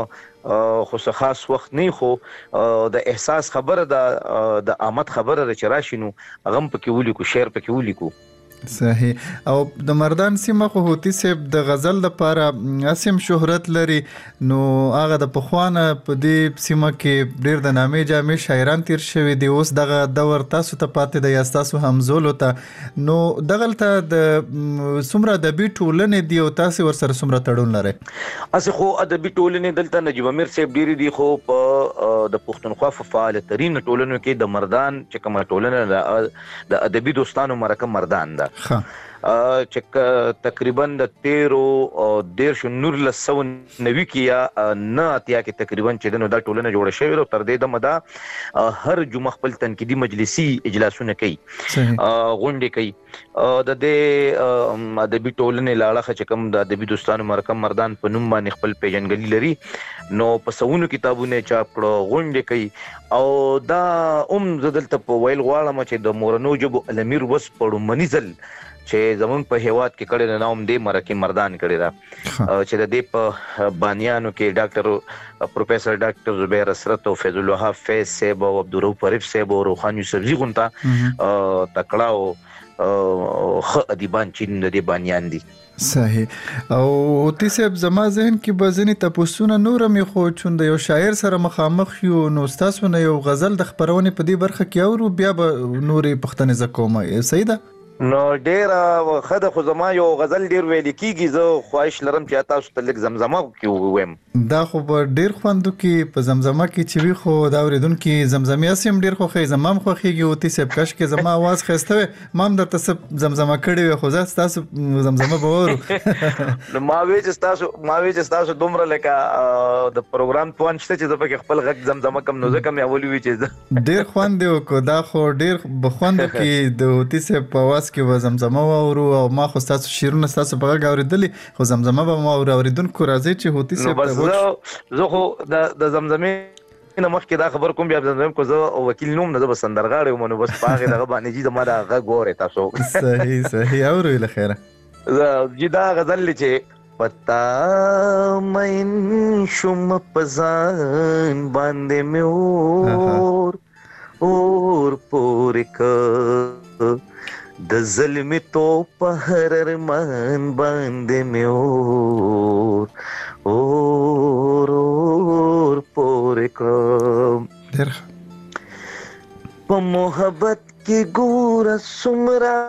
خو خاص وخت نه خو د احساس خبره د آمد خبره چې راشي نو هغه پکې ولیکو شعر پکې ولیکو. صحیح. او د مردان سیمه خو هوتی صاحب د غزل لپاره اسیم شهرت لري. نو هغه د پخوانه په دې سیمه کې ډیر د نامې جامې شاعران تیر شوی دی. اوس دغه دور تاسو ته پاتې دی یا تاسو همزولو ته. نو دغلته د څومره ادبي ټولنې دی او تاسو ورسره څومره تړون لرئ؟ اسه خو ادبي ټولنې دلته نجیب امیر صاحب ډیر دي خو په د پښتونخوا فعال ترين ټولنو کې د مردان چې کومه ټولنه د ادبي دوستانو مرکه مردان ده. ده چې تقریبا د 1390 کې یا نه اتیا کې تقریبا چې دنو دا ټولنه جوړه شوې او تر دې د مدا هر جمعه خپل تنقیدي مجلسي اجلاسونه کوي غونډې کوي د دې ادبي ټولنې لاړه چې کوم د ادبي دوستانو مرکم مردان په نوم باندې خپل پیژنګلي لري نو په سونو کتابونه چاپ کړو غونډې کوي او دا زدلته په ویل غواړم چې د مورنو جبو الامیر وس پړو منیزل چې زمون په هیواد کې کړي نه نوم دې مرکه مردان کړي دا چې د دې په بانیانو کې ډاکټر پروفیسور ډاکټر زبیر اسرت او فیض الوهاب فیض صاحب او عبدالرؤف عارف صاحب او روحان یوسف زی غونتا تکړه او خ ادیبان چې د دې بانیان دي صحیح او اوتی صاحب زما ذهن کې بزنی تاسو نه نور مې خو چون د یو شاعر سره مخامخ یو نو تاسو نه یو غزل د خبرونه په دې برخه کې او بیا به نورې پښتنې زکومه صحیح ده نو ډیر خدای خو زما یو غزل ډیر ویل کیږي زه خواهش لرم چې تاسو ته لږ زمزمه کې وویم دا خو ډیر خوندو کې په زمزمه کې چې وی خو دا اوریدونکو زمزمه سیم ډیر خو خې زمام خو خېږي او تی سب کاش کې زما आवाज خسته مام درته سب زمزمه کړي خو زه تاسو زمزمه بورو نو ما وی چې تاسو دومره لکه د پروګرام پوانچته چې زه په خپل غږ زمزمه کم نو ځکه مې اولي وی چې ډیر خوند دی کو دا خو ډیر بخوند کې د تی سب په واس کې و زمزمه وورو او ما خو تاسو شیرونه تاسو په غږ اوریدلې خو زمزمه به ما اوریدونکو راځي چې هوتی سب زه خو د زمزمه نه مخکې دا خبر کوم بیا زمزمه کو زه وکیل نوم نه بس سندرغاړی ومنو بس پاغه دغه باندې چې ما دا غږ وره تاسو صحیح اورو له خیره زه دا غزل چې پتا مین شم پزان باندې مې اور پور ک د ظلم تو په هر ارمان باندې مې اور پورې کړم په محبت کې ګوره څومره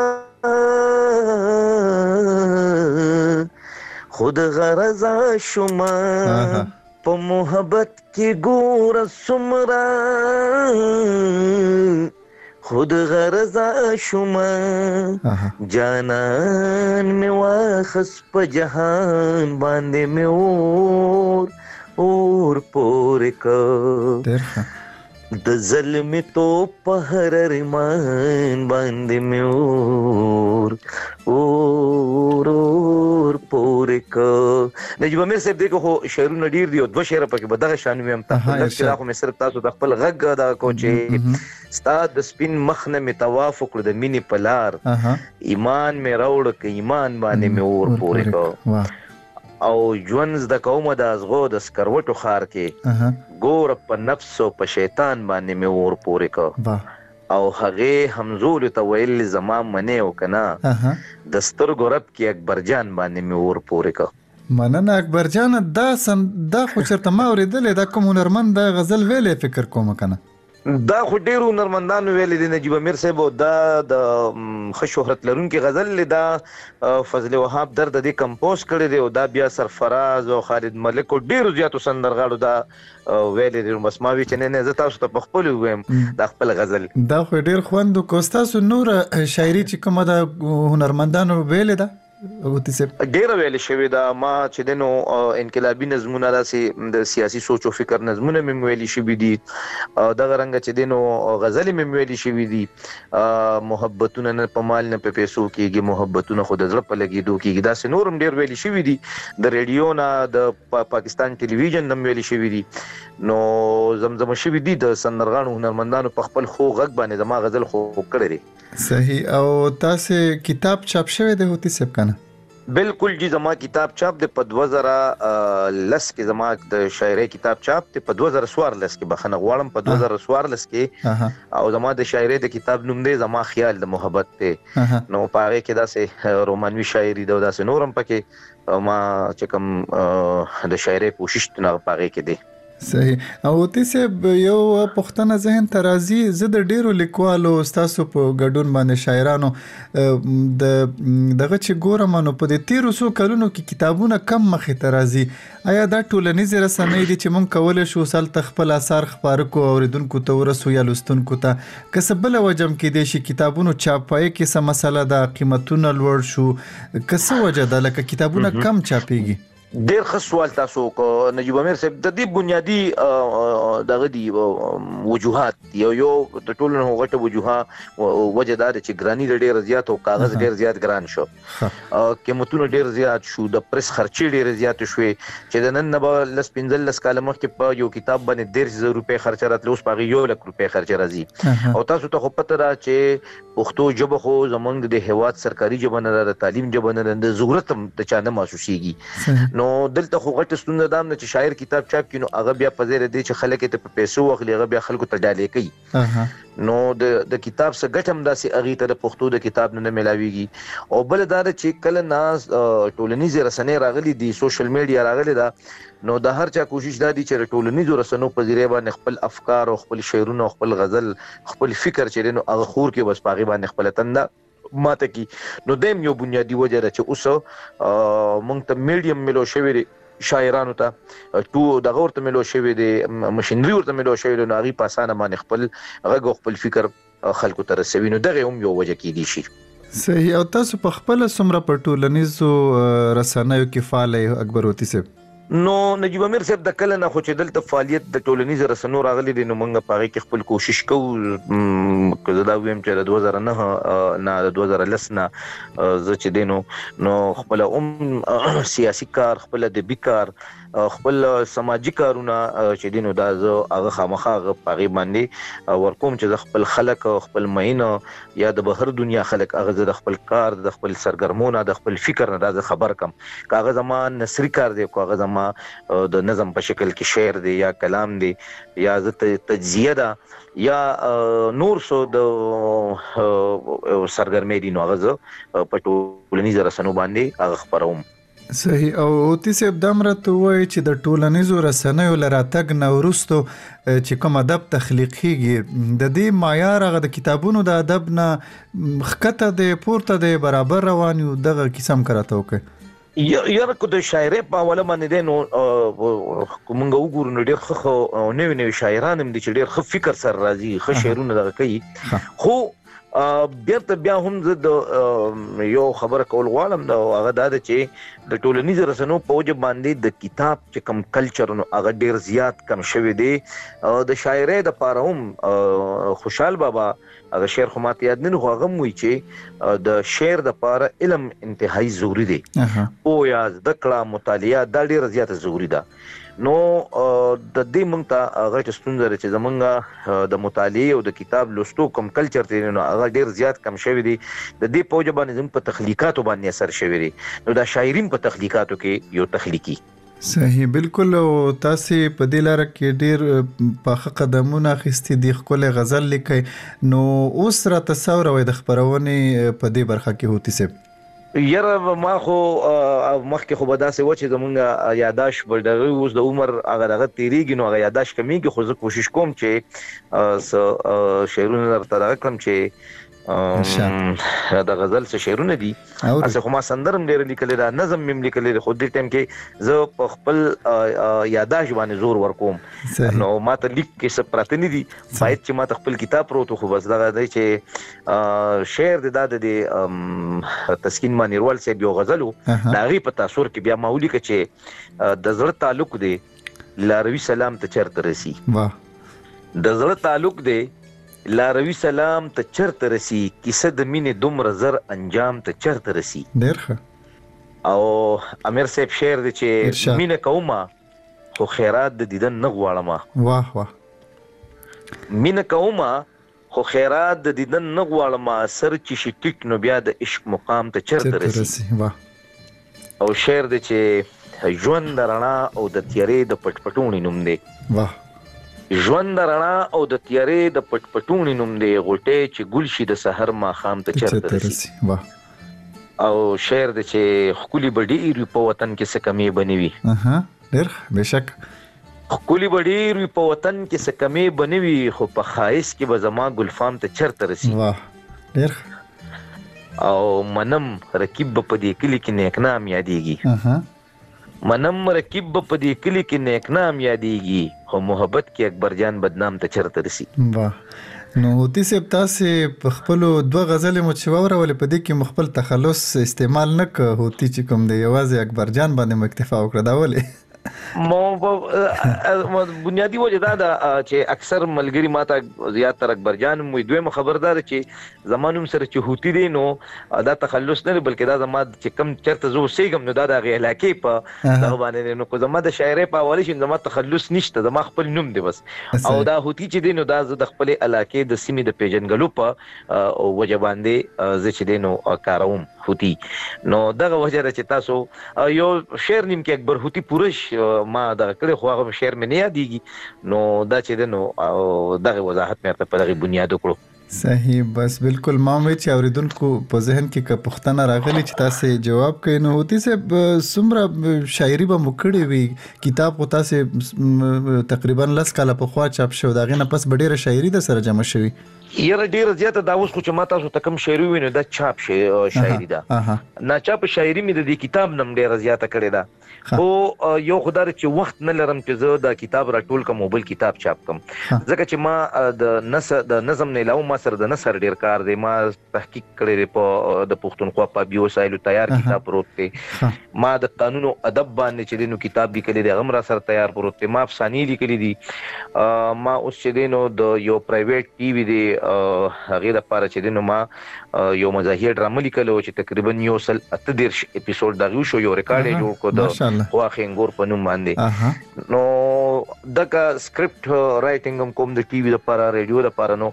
خود غرضه شومه په محبت کې ګوره څومره خود غرضا شما جانان میں واخس پا جہان باندے میں اور پورے کا د ظلم تو پہر ارمان باندے میں اور پورے کا نجیب امیر صاحب دیکھو خو شعرونه ډیر دي او دوه شعر پکې به دغه شان ویم تاسو دا خو مې صرف تاسو د خپل غږ دا کو چې استاد د سپین مخ نه می طواف کړ د مینې پلار ایمان می راوړ ک ایمان باندې می اور پورې کو او ژوند د قومه د ازغو د سکروټو خار کې ګور په نفس او په شیطان باندې می اور پورې کو او هغه همزول ته ویل زما منه او کنا دستور ګورب کې اکبر جان باندې می اور پورې کو مننه اکبر جان دا خو چرته ما اوریدلې دا کوم هنرمند دا غزل ویلې فکر کوم کنه دا خو ډیرو هنرمندانو ویلې دي نجیب امیر صاحب دا د ښه شهرت لرونکي غزل دا فضل وهاب درد دې کمپوز کړی دی او دا بیا سرفراز او خالد ملک او ډیرو زیاتو سندرغاړو دا ویلې دي بس ما وی چې نه زه تاسو ته په خپل ویم دا خپل غزل دا خو ډیر خوند کو تاسو نور شاعري چې کومه دا هنرمندانو ویلې ده ډیر ویل شوی دا ما چې دنو انقلابی نظمونه راسي د سیاسي سوچ او فکر نظمونه مې ویلي شوی دي دغه رنګ چې دنو غزل مې ویلي شوی دي محبتونه نه په مال نه په پیسو کېږي محبتونه خود زړه په لګیدو کېږي دا سنورم ډیر ویلي شوی دي د ریډیو نه د پاکستان ټلویزیون نم ویلي شوی دي نو زمزمه شوی دي د سندرغاړو هنرمندانو په خپل خو غږ باندې زما غزل خو کړی دی صحیح او تاسو کتاب چاپ شوی دی هوتی صاحب کنه بالکل جی زما کتاب چاپ د په 2010 کې زما د شاعري کتاب چاپ د په 2014 کې بخنه غواړم په 2014 کې او زما د شاعري د کتاب نوم دی زما خیال د محبت ته نو پاره کې داسې رومانوي شاعري دا داسې نورم پکې ما چې کوم د شاعري کوشش نه پاره کې دی صحیح. او تاسو یو پښتنه ذهن ترازی زه د ډیرو لیکوالو تاسو په ګډون باندې شاعرانو دغه چې ګورم نو په دې 1300 کلونو کې کتابونه کم مخې ترازی. آیا دا ټولنیز رسنۍ دي چې مونږ کولای شو سال خپل اثار خبرو کو اوریدونکو ته ورسو یا لستونکو ته کسبل وجم کې دي چې کتابونو چاپای کې څه مسله ده قیمتونه لوړ شو کسه وجه ده لکه کتابونه کم چاپيږي؟ ډیر ښه سوال تاسو کو نجیب امیر صاحب د دې بنیادی دغه دی وجوهات یو د ټولو غټه وجوه وجدار چې ګرانی ډیر زیات او کاغذ ډیر زیات ګران شو قیمتونه ډیر زیات شو د پریس خرچې ډیر زیات شوې چې د نن نه لس 15 کال مخکې په یو کتاب باندې 1,000 روپے خرچه راتلو اوس په 1,00,000 روپے خرچه راځي او تاسو ته خو پته را چې پښتو ژبه خو زمونږ د هیواد سرکاري ژبه نه ده تعلیم ژبه نه ده د ضرورت د چانه محسوسيږي نو دلته خو غټ ستونزه دام نه چې شاعر کتاب چاپ کینو هغه بیا په زیر دي چې خلک ته په پیسو واخلي هغه بیا خلکو ته ډالې کوي نو د کتاب څخه ګټم داسې اغه ته د پښتو د کتاب نه ملاويږي او بل دا چې کله ناز ټولنیز رسنۍ راغلي دي سوشل میډیا راغلي دا نو د هر چا کوشش دا دي چې ټولنیز رسنۍ په ذریعہ باندې خپل افکار او خپل شعرونه او خپل غزل خپل فکر چرینو هغه خور کې بس پاغي باندې خپل تنده ماته کی نو دیم یو بنیادی وجه ده چې اوس مونږ ته میډیم ملو شوی شاعرانو ته تو د غورته ملو شوی دی ماشينري ورته ملو شوی نو هغه په اسانه باندې خپل هغه خپل فکر خلکو ته رسوي نو دغه هم یو وجه کې دي شي. صحیح. او تاسو په خپل سمره په ټولنیزو رسنیو کې فعال اکبر وتی سه نو نجیب امیر صاحب د کله نه خو چې دلته فعالیت د ټولنیز رسنیو راغلي دي نو موږ په هغه کې خپل کوشش کوو که دا ویم چې د 2009 نه د 2010 نه زه چې دینو نو خپل سیاسي کار خپل ادبي کار خپل سماجی کارونه چې دینو دا زه هغه خامخا په باندې ورکوم چې خپل خلک خپل مینه یا د بهر دنیا خلک هغه د خپل کار د خپل سرګرمونه د خپل فکر نه دا خبر کم کاغذ ما نثری کار دی کاغذ ما د نظم په شکل کې شعر دی یا کلام دی یا تجزیه ده یا نور سو د سرګرمې دي نو هغه په ټولنیز رسنیو باندې هغه خبروم. صحیح. او تاسو دمرته وای چې د ټولنیزو رسنیو لراتګ نورستو چې کوم ادب تخلیقيږي د دې معیار هغه د کتابونو د ادب نه خکته د پورته د برابر روان یو دغه قسم کراته وکي یاره کو د شاعرۍ په حواله باندې دینو کومنګ وګورو نو ډېر خو نوې شاعران هم دي چې ډېر ښه فکر سره راځي ښه شعرونه دغه کوي خو بیا هم زه د یو خبره کول غواړم دا هغه دا چې د ټولنیز رسنیو په وجه باندې د کتاب چې کم کلچر نو هغه ډیر زیات کم شوی دی د شاعرۍ د پاره هم خوشحال بابا هغه شعر خو ماته یاد نه هغه موي چې د شعر د پاره علم انتهایی ضروری دی او یا د کړه مطالعه دا ډیر زیات ضروری ده نو د دې مونږ ته هغه ستونزه چې زمونږ د مطالعه او د کتاب لوستو کوم کلچر دی نو هغه ډیر زیات کم شوی دی د دې په وجه باندې زموږ په تخلیقاتو باندې اثر شوی دی نو دا شاعرین په تخلیقاتو کې یو تخلیقي. صحیح. بالکل. او تاسو په دې لار کې ډیر په قدمونه اخیستي دي خپل غزل لیکي نو اوس را تصور وي د خبرونه په دې برخه کې هوتی سه یاره ما خو مخکې خو به داسې و چې زمونږ یاداش بلدغه اوس د عمر هغه تیریږي نو هغه یاداش کمیږي خو زه کوشش کوم چې شعرونه درته راکړم چې دا غزل څه شعرونه دي اسه خو ما سندرم ډېر لیکل دا نظم مم لیکل خو دې ټیم کې زه په خپل یاداش باندې زور ورکوم نو ما ته لیک کې څه پراته نه دي باید چې ما ته خپل کتاب پروت خو بس دا دی چې شعر د تسکین مانیروال صاحب یو غزلو دا غي په تاثر کې بیا ماولی کې چې د زړه تعلق دی لاروي سلام ته چرته رسی واه د زړه تعلق دی لاروي سلام ته چرته رسی کیسه د مینې دومره زر انجام ته چرته رسی ډېر ښه. او امیر صاحب شعر دی چې مینه کومه خو خیرات د دیدن نه غواړم واه واه مینه کومه خو خیرات د دیدن نه غواړم سر چې شي ټیک نو بیا د عشق مقام ته چرته رسی واه. او شعر دی چې ژوند رڼا او د تیارې د پټپټونی نوم دی واه ژوند رڼا او د تیارې د پټپټونی نوم دی غوټه چې ګل شي د سحر ما خام ته چرته رسی واه. او شعر دی چې خولي بډې ری په وطن کې څه کمی بنوي ډېر بهشک کولی بډیر په وطن کې څه کمی بنوي خو په خایس کې به زما ګلفام ته چرته رسی واه ډیر او منم رکیب په دې کلی کې نیک نام یادېږي منم رکیب په دې کلی کې نیک نام یادېږي خو محبت کې اکبر جان بدنام ته چرته رسی واه نو هوتی صاحب تاسو په خپل دوه غزلې مو چې واورولې په دې کې مخبل تخلص استعمال نه ک هوتی چې کوم دی یوازې اکبر جان باندې مکتفا وکړه دا ولې مو بنیادی وجه دا چې اکثر ملګری ماته زیات تر اکبر جان مو دوی خبردار چې زمانوم سره چې هوتی دی نو دا تخلص نه بلکې دا زما چې کم چرته زو سیګم نو دا د علاقې په دغه باندې نو کو زما د شاعرۍ په حواله شین زما تخلص نشته زما خپل نوم دی بس او دا هوتی چې دی نو دا د خپل علاقې د سیمې د پیژنګلو په وجه باندې ز چې دی نو کاروم هوتی نو دغه وجه را چې تاسو یو شعر نیم کې اکبر هوتی پورش ما دا کړي خو هغه شعر مې نه یادېږي نو دا چې دی نو دغه وضاحت مې په دغه بنیاد وکړو صحیح بس بالکل ما مې چې اوریدونکو په ذهن کې ک پښتنه راغلی چې تاسو جواب کین نو هوتی صاحب سمره شاعري به مکړې وي کتاب خو تاسو تقریبا لس کاله په خوا چاپ شو دا غینه پس ډیره شاعري د سره جمع شوی یره ډیره زیاته دا اوس خو چې ما تاسو ته کوم شاعري وینم دا چاپ شاعري ده نه چاپ شاعري مې د دې کتاب نم ډیره زیاته کړې ده خو یو خدای چې وخت نه لرم چې زه دا کتاب راټول کوم بل کتاب چاپ کوم ځکه چې ما د نظم نه علاوه ما سره د نثر ډیر کار دی ما تحقیق کړی په د پښتونخوا په بیو سایلو تیار کتاب پروت دی ما د قانون او ادب باندې چې دینو کتاب لیکلی دی هغه را سره تیار پروت دی ما افسانې لیکلي دي ما اوس چې دینو د یو پرایویټ ټي وي دی هغه لپاره چې دینو ما یو مزاحیه ډرامه لیکلو چې تقریبا یو سل 38 اپیسوډ دا شو یو ریکارډ جوړ کو د خواخ انګور په نوم باندې نو دغه سکرپټ رائټینګ کوم د ټي وي لپاره ریډیو لپاره نو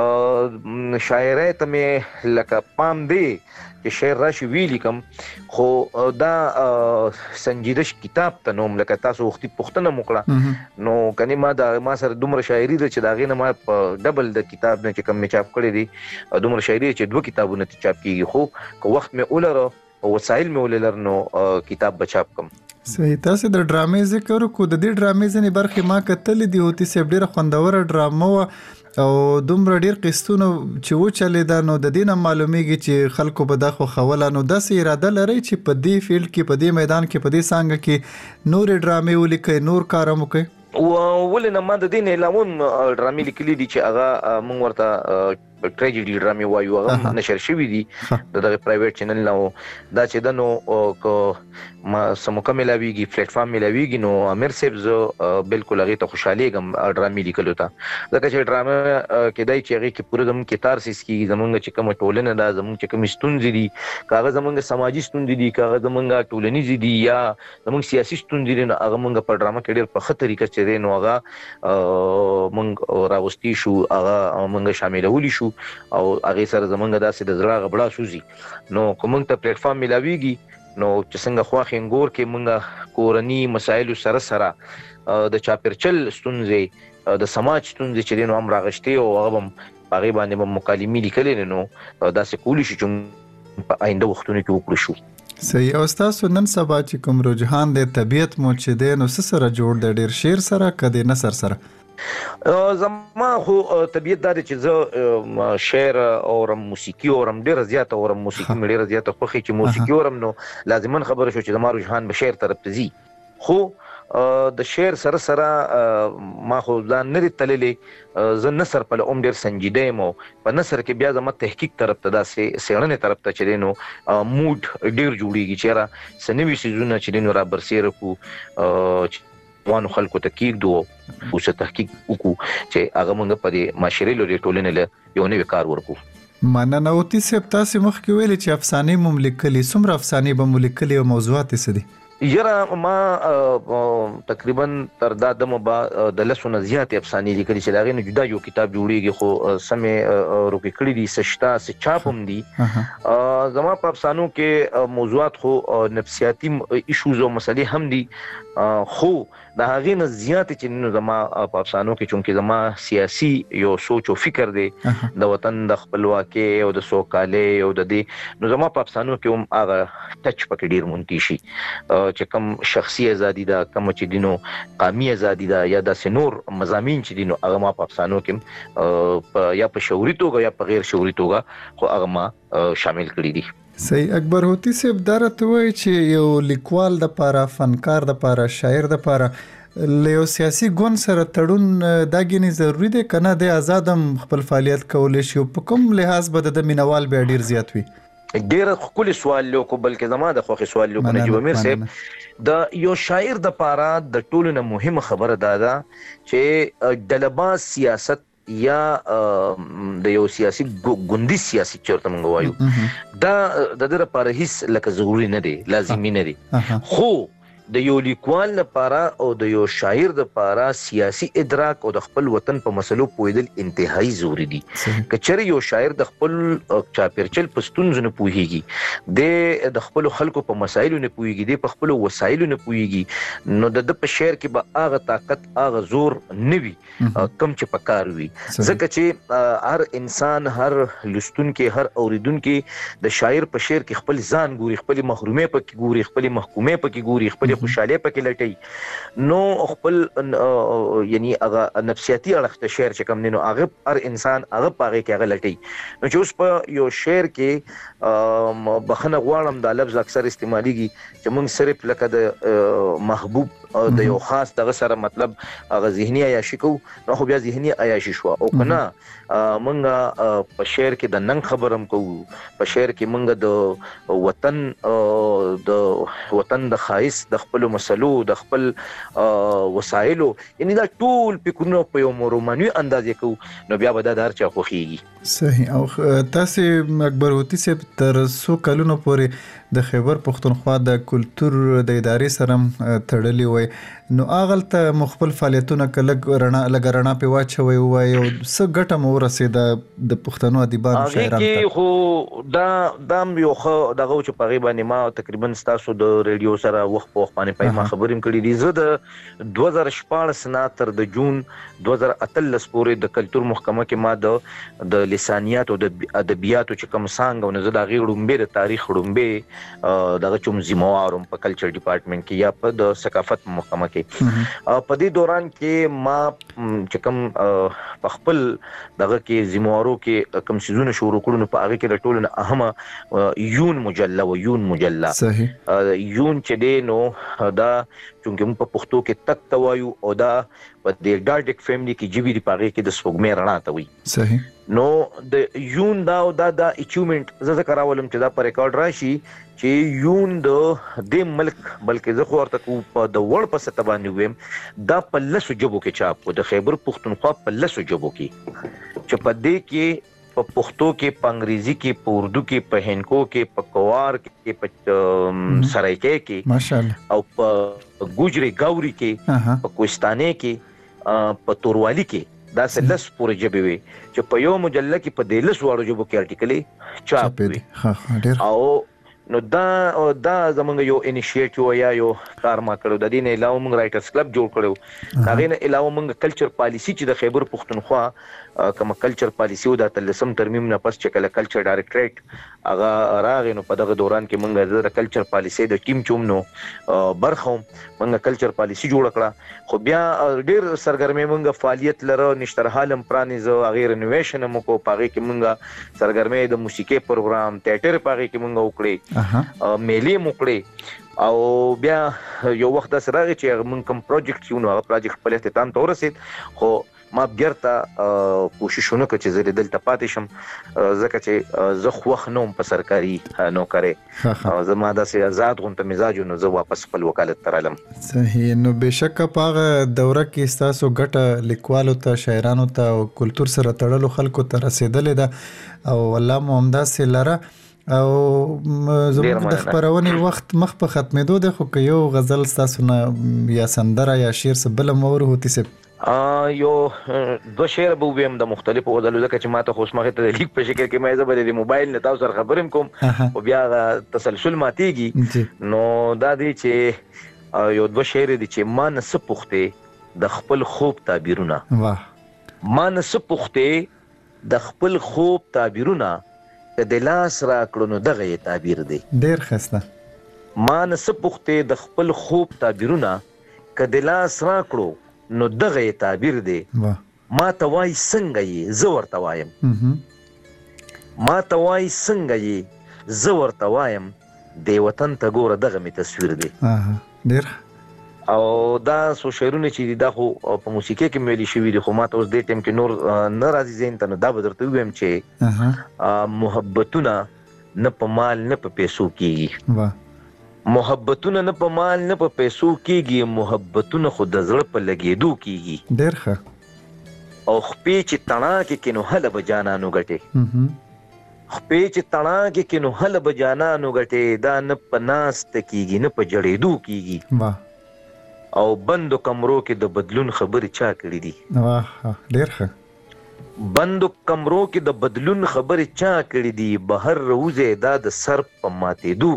شاعرۍ ته مې لکه پام دی چې شعر راشي ویلی کوم خو دا سنجیدش کتاب ته نوم لکه تاسو وختي پښتنه موکړه نو کني ما سره دومره شاعري ده چې دا غینه ما په ډبل د کتاب نه چې کوم می چاپ کړی دي دومره شاعري چې دوه کتابونه چاپ کیږي خو وخت مې ولره او وسایل مې ولر نو کتاب بچاپ کوم صحیح تاسو د ډرامې ذکر کو د دې ډرامې ځنې برخې ما کتلې دی هوتی صاحب ډیره خوندوره ډرامه او دومره ډیر قصتونه چې و چلې دا نو د دینه معلومیږي چې خلکو به دا خو خوله نو د سې اراده لري چې په دې فیلډ کې په دې میدان کې په دې څنګه کې نور ډرامې ولیکي نور کارم وکي ولنه ما د دین علاوه ډرامې لیکلي دي چې هغه مونږ ورته ټریجډي ډرامې وایو هغه نشر شوی دي دغه پرایویټ چینل نو دا چې دنو کو ما سموکه ملاویږي پلیټ فارم ملاویږي نو امیر صاحب زه بالکل هغه ته خوشاله ګم ډرامې لیکلو ته ځکه چې ډرامه کې دای چې هغه کې پوره زمون کې تارسیس کې زمونږ چې کوم ټولنه دا زمونږ چې کوم ستونزې دي کاغذ زمونږ سماجی ستونزې دي کاغذ زمونږ ټولنیز دي یا زمونږ سیاسي ستونزې دي هغه مونږ په ډرامه کې ډېر په خطر طریقه چې نو هغه مونږ راوستي شو هغه مونږ شاملولي شو او هغه سره زمونږ داسې د زړه غبړه سوزي نو کوم ته پلیټ فارم ملاويږي نو چې څنګه خواخ انګور کې مونږ کورنی مسایل سره سره د چاپرچل ستونزې د سماج ستونزې چې نو هم راغشتي او هغه هغه باندې مکالمې لیکلې نو داسې کولی شي چې په آینده وختونو کې وکړو شو صحیح او تاسو نن سبا چې کوم رجحان د طبيعت مو چې د نو سره جوړ د ډیر شعر سره کدي نثر سره زما خو طبيعت دا چې زه شعر او موسیقي او ډیر زیات او موسیقي مې ډیر زیات خوښي چې موسیقي اورم نو لازمن خبره شو چې زما رجحان به شعر طرف ته ځي خو د شعر سره سره ما خو ځان نه تللې زه نثر په ډیر سنجیده مو په نثر کې بیا زما تحقیق طرف ته داسې سیړنې طرف ته چې نو موډ ډیر جوړیږي چې را سنوي سيزونه چې نو را برسېره کو وانو خلکو ته کېږدو او څه تحقیق وکړو چې هغه موږ په دې معاشري لوري ټولنې له یو نوې کار ورکړو مننه اوتی صاحب تاسو مخکې ویلي چې افسانې مملکلي څومره افسانې به مملکلي او موضوعات څه دي یره ما تقریبا تر دا دمو با د لسونه زیات افسانې لیکلي چې داغه نه جدا یو کتاب جوړیږي خو سمې روکې کړی دي سشتا سه چاپم دي زما په افسانو کې موضوعات خو نفسیاتي ایشوز او مسلې هم دي خو د هغې نه زیات چې نو زما په افسانو کې چونکې زما سیاسي یو سوچ او فکر دی د وطن د خپلواکۍ او د سوکالۍ او د دې نو زما په افسانو کې هم هغه ټچ پکې ډیر مونږ شي چې کوم شخصي ازادي دا کوم چې دینو قومي ازادي دا یا د سنور مضامین چې دینو هغه ما په افسانو کې یا په شعوري توګه یا په غیر شعوري توګه خو هغه ما شامل کړی دي. صحیح. اکبر هوتی صاحب درته وایي چې یو لیکوال د پاره فنکار د پاره شاعر د پاره له سیاسي ګوند سره تړون دا غني ضروری دی کنه د آزادم خپل فعالیت کول شي په کوم لحاظ به د مینوال به ډیر زیات وي؟ ډیر خپل سوال لو کو بلکې زما د خوخي سوال لو نجیب امیر صاحب د یو شاعر د پاره د ټولو نه مهمه خبره ده چې دلباس سیاست یا د یو سیاسي ګوندي سیاسي چورته مونږ وایو دا د دې لپاره هیڅ لکه ضروري نه دی لازمي نه دی خو د یو لیکوال لپاره او د یو شاعر لپاره سیاسي ادراک او د خپل وطن په مسلو پوهیدل انتهایی ضروری دي کچره یو شاعر د خپل چاپیرچل پښتون نه پوهیږي د خپل خلکو په مسایلو نه پوهیږي د خپل وسایلو نه پوهیږي نو د په شعر کې به هغه طاقت هغه زور نوي کم چې پکار وي ځکه چې هر انسان هر لستون کې هر اوریدونکو د شاعر په شعر کې خپل ځان ګوري خپل محرومه پکې ګوري خپل محکومه پکې ګوري خپل خوشاله پکې لټي نو خپل یعنی هغه نفسیاتی اړخ ته شعر چې کوم نو هغه هر انسان هغه پاره کې هغه لټي نو چې اوس په یو شعر کې بخنه غواړم دا لفظ اکثر استعماليږي چې موږ صرف لکه د محبوب د یو خاص دغه سره مطلب هغه ذهني عیاشي کو نو خو بیا ذهني عیاشي شو او کنه موږ په شعر کې د نن خبرم کوو په شعر کې موږ د وطن د خایس د خپل مسلو د خپل وسایلو یعنی دا ټول فکرونه په یو رومانوي انداز کې نو بیا به دا درچا خوخيږي. صحیح. او تاسو اکبر هوتی صاحب تر څو کلونو پورې د خیبر پښتونخوا د کلچر د ادارې سره تړلې وای نو اغل ته مخبل فعالیتونه کله رڼا په واچوي وای او څه ګټه مو رسیده د پښتنو ادیبانو شاعرانو ته خو دا یو خو دغه چې په غیبه ما تقریبا تاسو د ریډیو سره وخت په باندې پای ما خبریم کړی دي زه د 2014 نه تر د جون 2013 پورې د کلچر محکمه کې ما د لسانیات او د ادبیاتو چې کوم څنګه او نه د غیړومبه د تاریخ غړومبه دغه چوم زموارم په کلچر ډپارټمنټ کې یا په د ثقافت محکمه کې په دې دوران کې ما چې کوم په خپل دغه کې زموارو کې کوم سيزونه شروع کړو په هغه کې د ټولو نه اهمه یون مجله صحیح یون چې دی نو دا چونکه موږ په پښتو کې تک توایو او دا په د ډاډک فیملی کې جیبی دی پاره کې د سپوږمۍ رڼا ته وي. صحیح. نو د یون دا اچیومنت زه کراولم چې دا پر ریکارډ راشي چې یون د ملک بلکې زه خو ورته په د وړ په سطح باندې ویم دا په لسو جبو کې چاپ د خیبر پښتونخوا په لسو جبو کې چې په دې کې په پښتو کې په انګریزي کې په اردو کې په هندکو کې په کوار کې په سرایکې کې ماشاءالله او په ګوجري ګاوري کې په کوستانه کې په توروالی کې دا سلس پورې جبې وي چې په یو مجله کې په دلس واړو جبو کې ارټیکلې چاپ وي. ډېر او نو دا زمونږ یو انیشیټیو یا یو کار ما کړو د دې نه علاوه موږ رائټرز کلب جوړ کړو هغه نه علاوه موږ کلچر پالیسی چې د خیبر پښتونخوا کوم کلچر پالیسی او د تلسم ترمیم نه پس چې کله کلچر ډایریکټریټ هغه راغی نو په دغه دوران کې موږ د کلچر پالیسی د ټیم چوم نو برخوم موږ کلچر پالیسی جوړ کړه خو بیا ډیر سرګرمي موږ فعالیت لره نشتر حالم پرانیزو غیر انوویشن مو کو پاره کې موږ سرګرمي د موسیقي پروګرام تیاتر پاره کې موږ وکړي میلې موکړي او بیا یو وخت د سره چې موږ کوم پروجیکټ یو نو هغه پروجیکټ په اختتام ته ورسید خو ما بیرته کوششونه کوي چې زه دلته پاتې شم ځکه چې زه خوښ نوم په سرکاري نوکرې زما داسې آزاد غونته مزاج نو زه واپس خپل وکالت ترالم. صحیح. نو بشک په هغه دوره کې تاسو ګټه لیکوالو ته شاعرانو ته او کلچر سره تړلو خلکو ته رسیدلې ده او الله مو همداسې لره او زموږ د خبرونې وخت مخ په ختمېدو ده خو که یو غزل تاسو نه یا سندره یا شعر څه بل مور هوتی سه یو دو شعر به ویم د مختلفو غزلو ځکه چې ماته خوشمخه ته لیک په شکل کې مې زبر د موبایل نه تاسو سره خبرم کوم او بیا تسلسل ماتيږي نو دا دی چې یو دوه شعر دي چې ما نه څه پوښتې د خپل خوب تعبیرونه واه ما نه څه پوښتې د خپل خوب تعبیرونه که د لاس راکړو نو دغه یې تعبیر دی. ډېر ښایسته. ما نه څه پوښتې د خپل خوب تعبیرونه که د لاس راکړو نو دغه یې تعبیر دی. ما ته وایي څنګه یې زه ورته وایم ما ته وایي څنګه یې زه ورته وایم د وطن ته ګوره دغه مې تصویر دی. ډېر او دا څو شعرونه چې دي دا خو په موسیقۍ کې مې ویلي شوي دي خو ما ته اوس دې ټایم کې نور نه راځي ذهن ته نو دا به درته ووایم چې محبتونه نه په مال نه په پیسو کېږي محبتونه نه په مال نه په پیسو کېږي محبتونه خو د زړه په لګېدو کېږي. ډېر ښه. او خپې چې تڼاکې کې نو هله به جانانو ګټې خپې چې تڼاکې کې نو هله به جانانو ګټې دا نه په ناسته کېږي نه په جړېدو کېږي. او بندو کمرو کې د بدلون خبرې چا کړې دي. ډېر ښه. بندو کمرو کې د بدلون خبرې چا کړې دي بهر روزې دا د سر په ماتېدو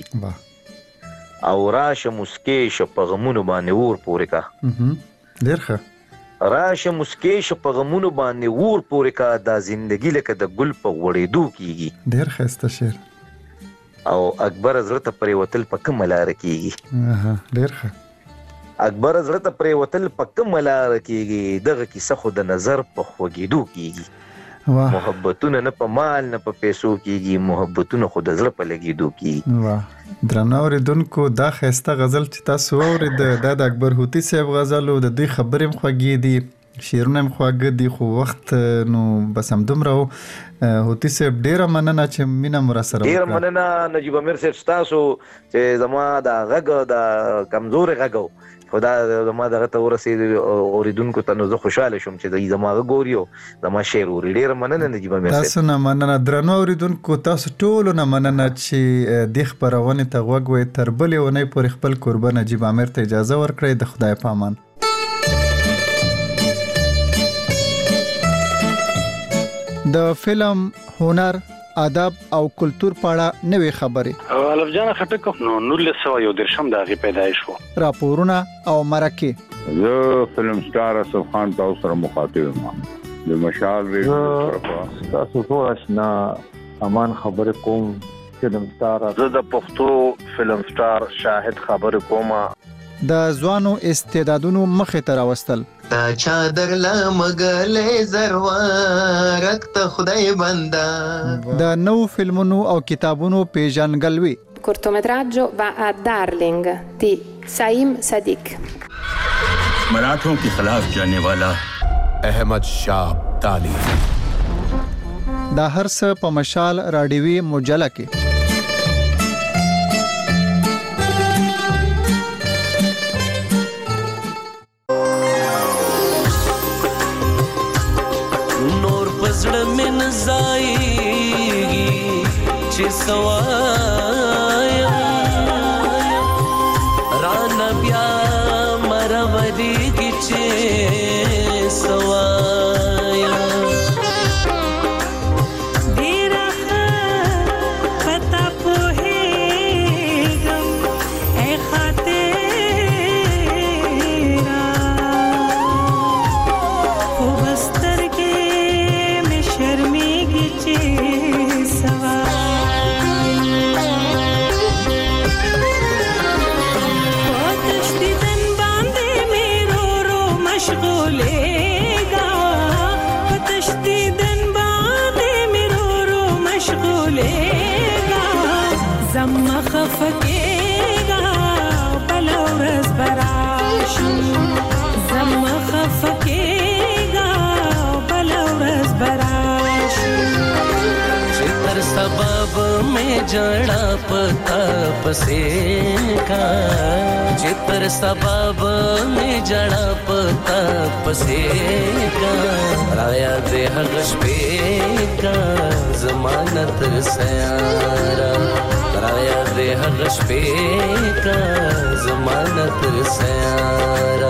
کېږي. او راشه مسکې شه په غمونو باندې اور پورې کا. ډېر ښه. راشه مسکې شه په غمونو باندې اور پورې کا دا زندګي لکه د ګل په غوړېدو کېږي. ډېر ښایسته شعر. او اکبر زړه ته پرې وتل په کومه لاره کېږي. ډېر ښه. اکبر زړه ته پرې وتل په کومه لاره کېږي دغه کیسه خو د نظر په خوږېدو کېږي. محبتونه نه په مال نه په پیسو کېږي محبتونه خو د زړه په لګېدو کېږي. واه درنو اورېدونکو دا ښایسته غزل چې تاسو واورېد دا د اکبر هوتي صاحب غزل و د دوی خبرې هم خوږې دي شعرونه هم خواږه دي خو وخت نو بس همدومره و. هوتي صاحب ډېره مننه چې مینه مو راسره وکړه. ډېره مننه نجیب امیر صاحب ستاسو چې زما د غږ د کمزورې غږ خو دا زما دغه ته ورسېد اورېدونکو ته نو زه خوشحاله شوم چې دوی زما غږ اوري او زما شعر اوري. ډېره مننه نجیب امیر صاحب. تاسو نه مننه درنو اورېدونکو تاسو ټولو نه مننه چې دې خپرونې ته غوږ وئ. تر بلې اونۍ پورې خپل کوربه نجیب امیر ته اجازه ورکړئ. د خدای په امان. د فلم هنر ادب او کلچر په اړه نوې خبرې الف جان خټک نو 1913 د هغې پیدایش و. راپورونه او مرکې. زه فلم سټار اسف خان تاسو سره مخاطب یم. د مشال ریډیو تاسو ټول آشنا امان خبرې کوم فلم سټار. زه د پښتو فلم سټار شاهد خبرې کوم. د ځوانو استعدادونو مخې ته راوستل. تا چادر لمګلې زروارت ته خدای بندا. د نو فلمونو او کتابونو پیژنګلوي. cortometraggio va a Darling di Saim Sadiq. मराठों के खिलाफ जाने वाला अहमद शाह अब्दाली. دا هر څه په مشال راډیوي مجله کې. نور پزړه من زایږي چې سوایا رانا بیا مروريږي چې سوایا ډیره پتا پوهېږم اے خاطره خو بستر کې مې شرمېږي چې زما خفقېږه بل ورځ به راشي زما خفقېږه بل ورځ به راشي چې تر سبب مې جړه پتا پسې کا چې تر سبب مې جړه پتا پسې کا رایا دې هغه شپې کا ضمانت سیارا رایا دې هغه شپې کا ضمانت سیارا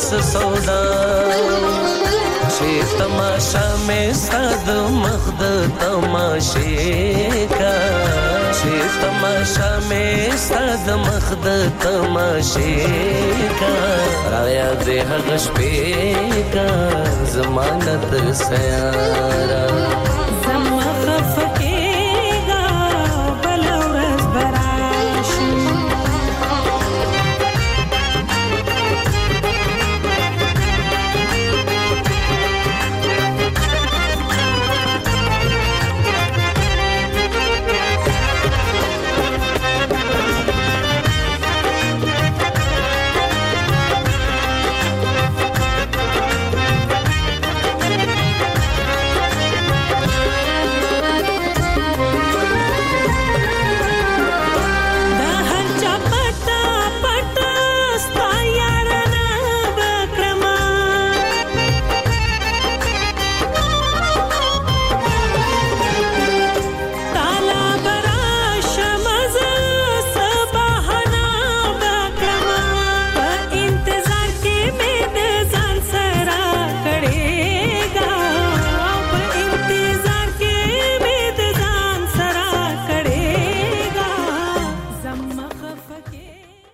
سودا چې تماشا مې ستاد مخد تماشې کا چې تماشا مې ستاد مخد تماشې کا رایا دې هغه شپې کا زمانت سیارا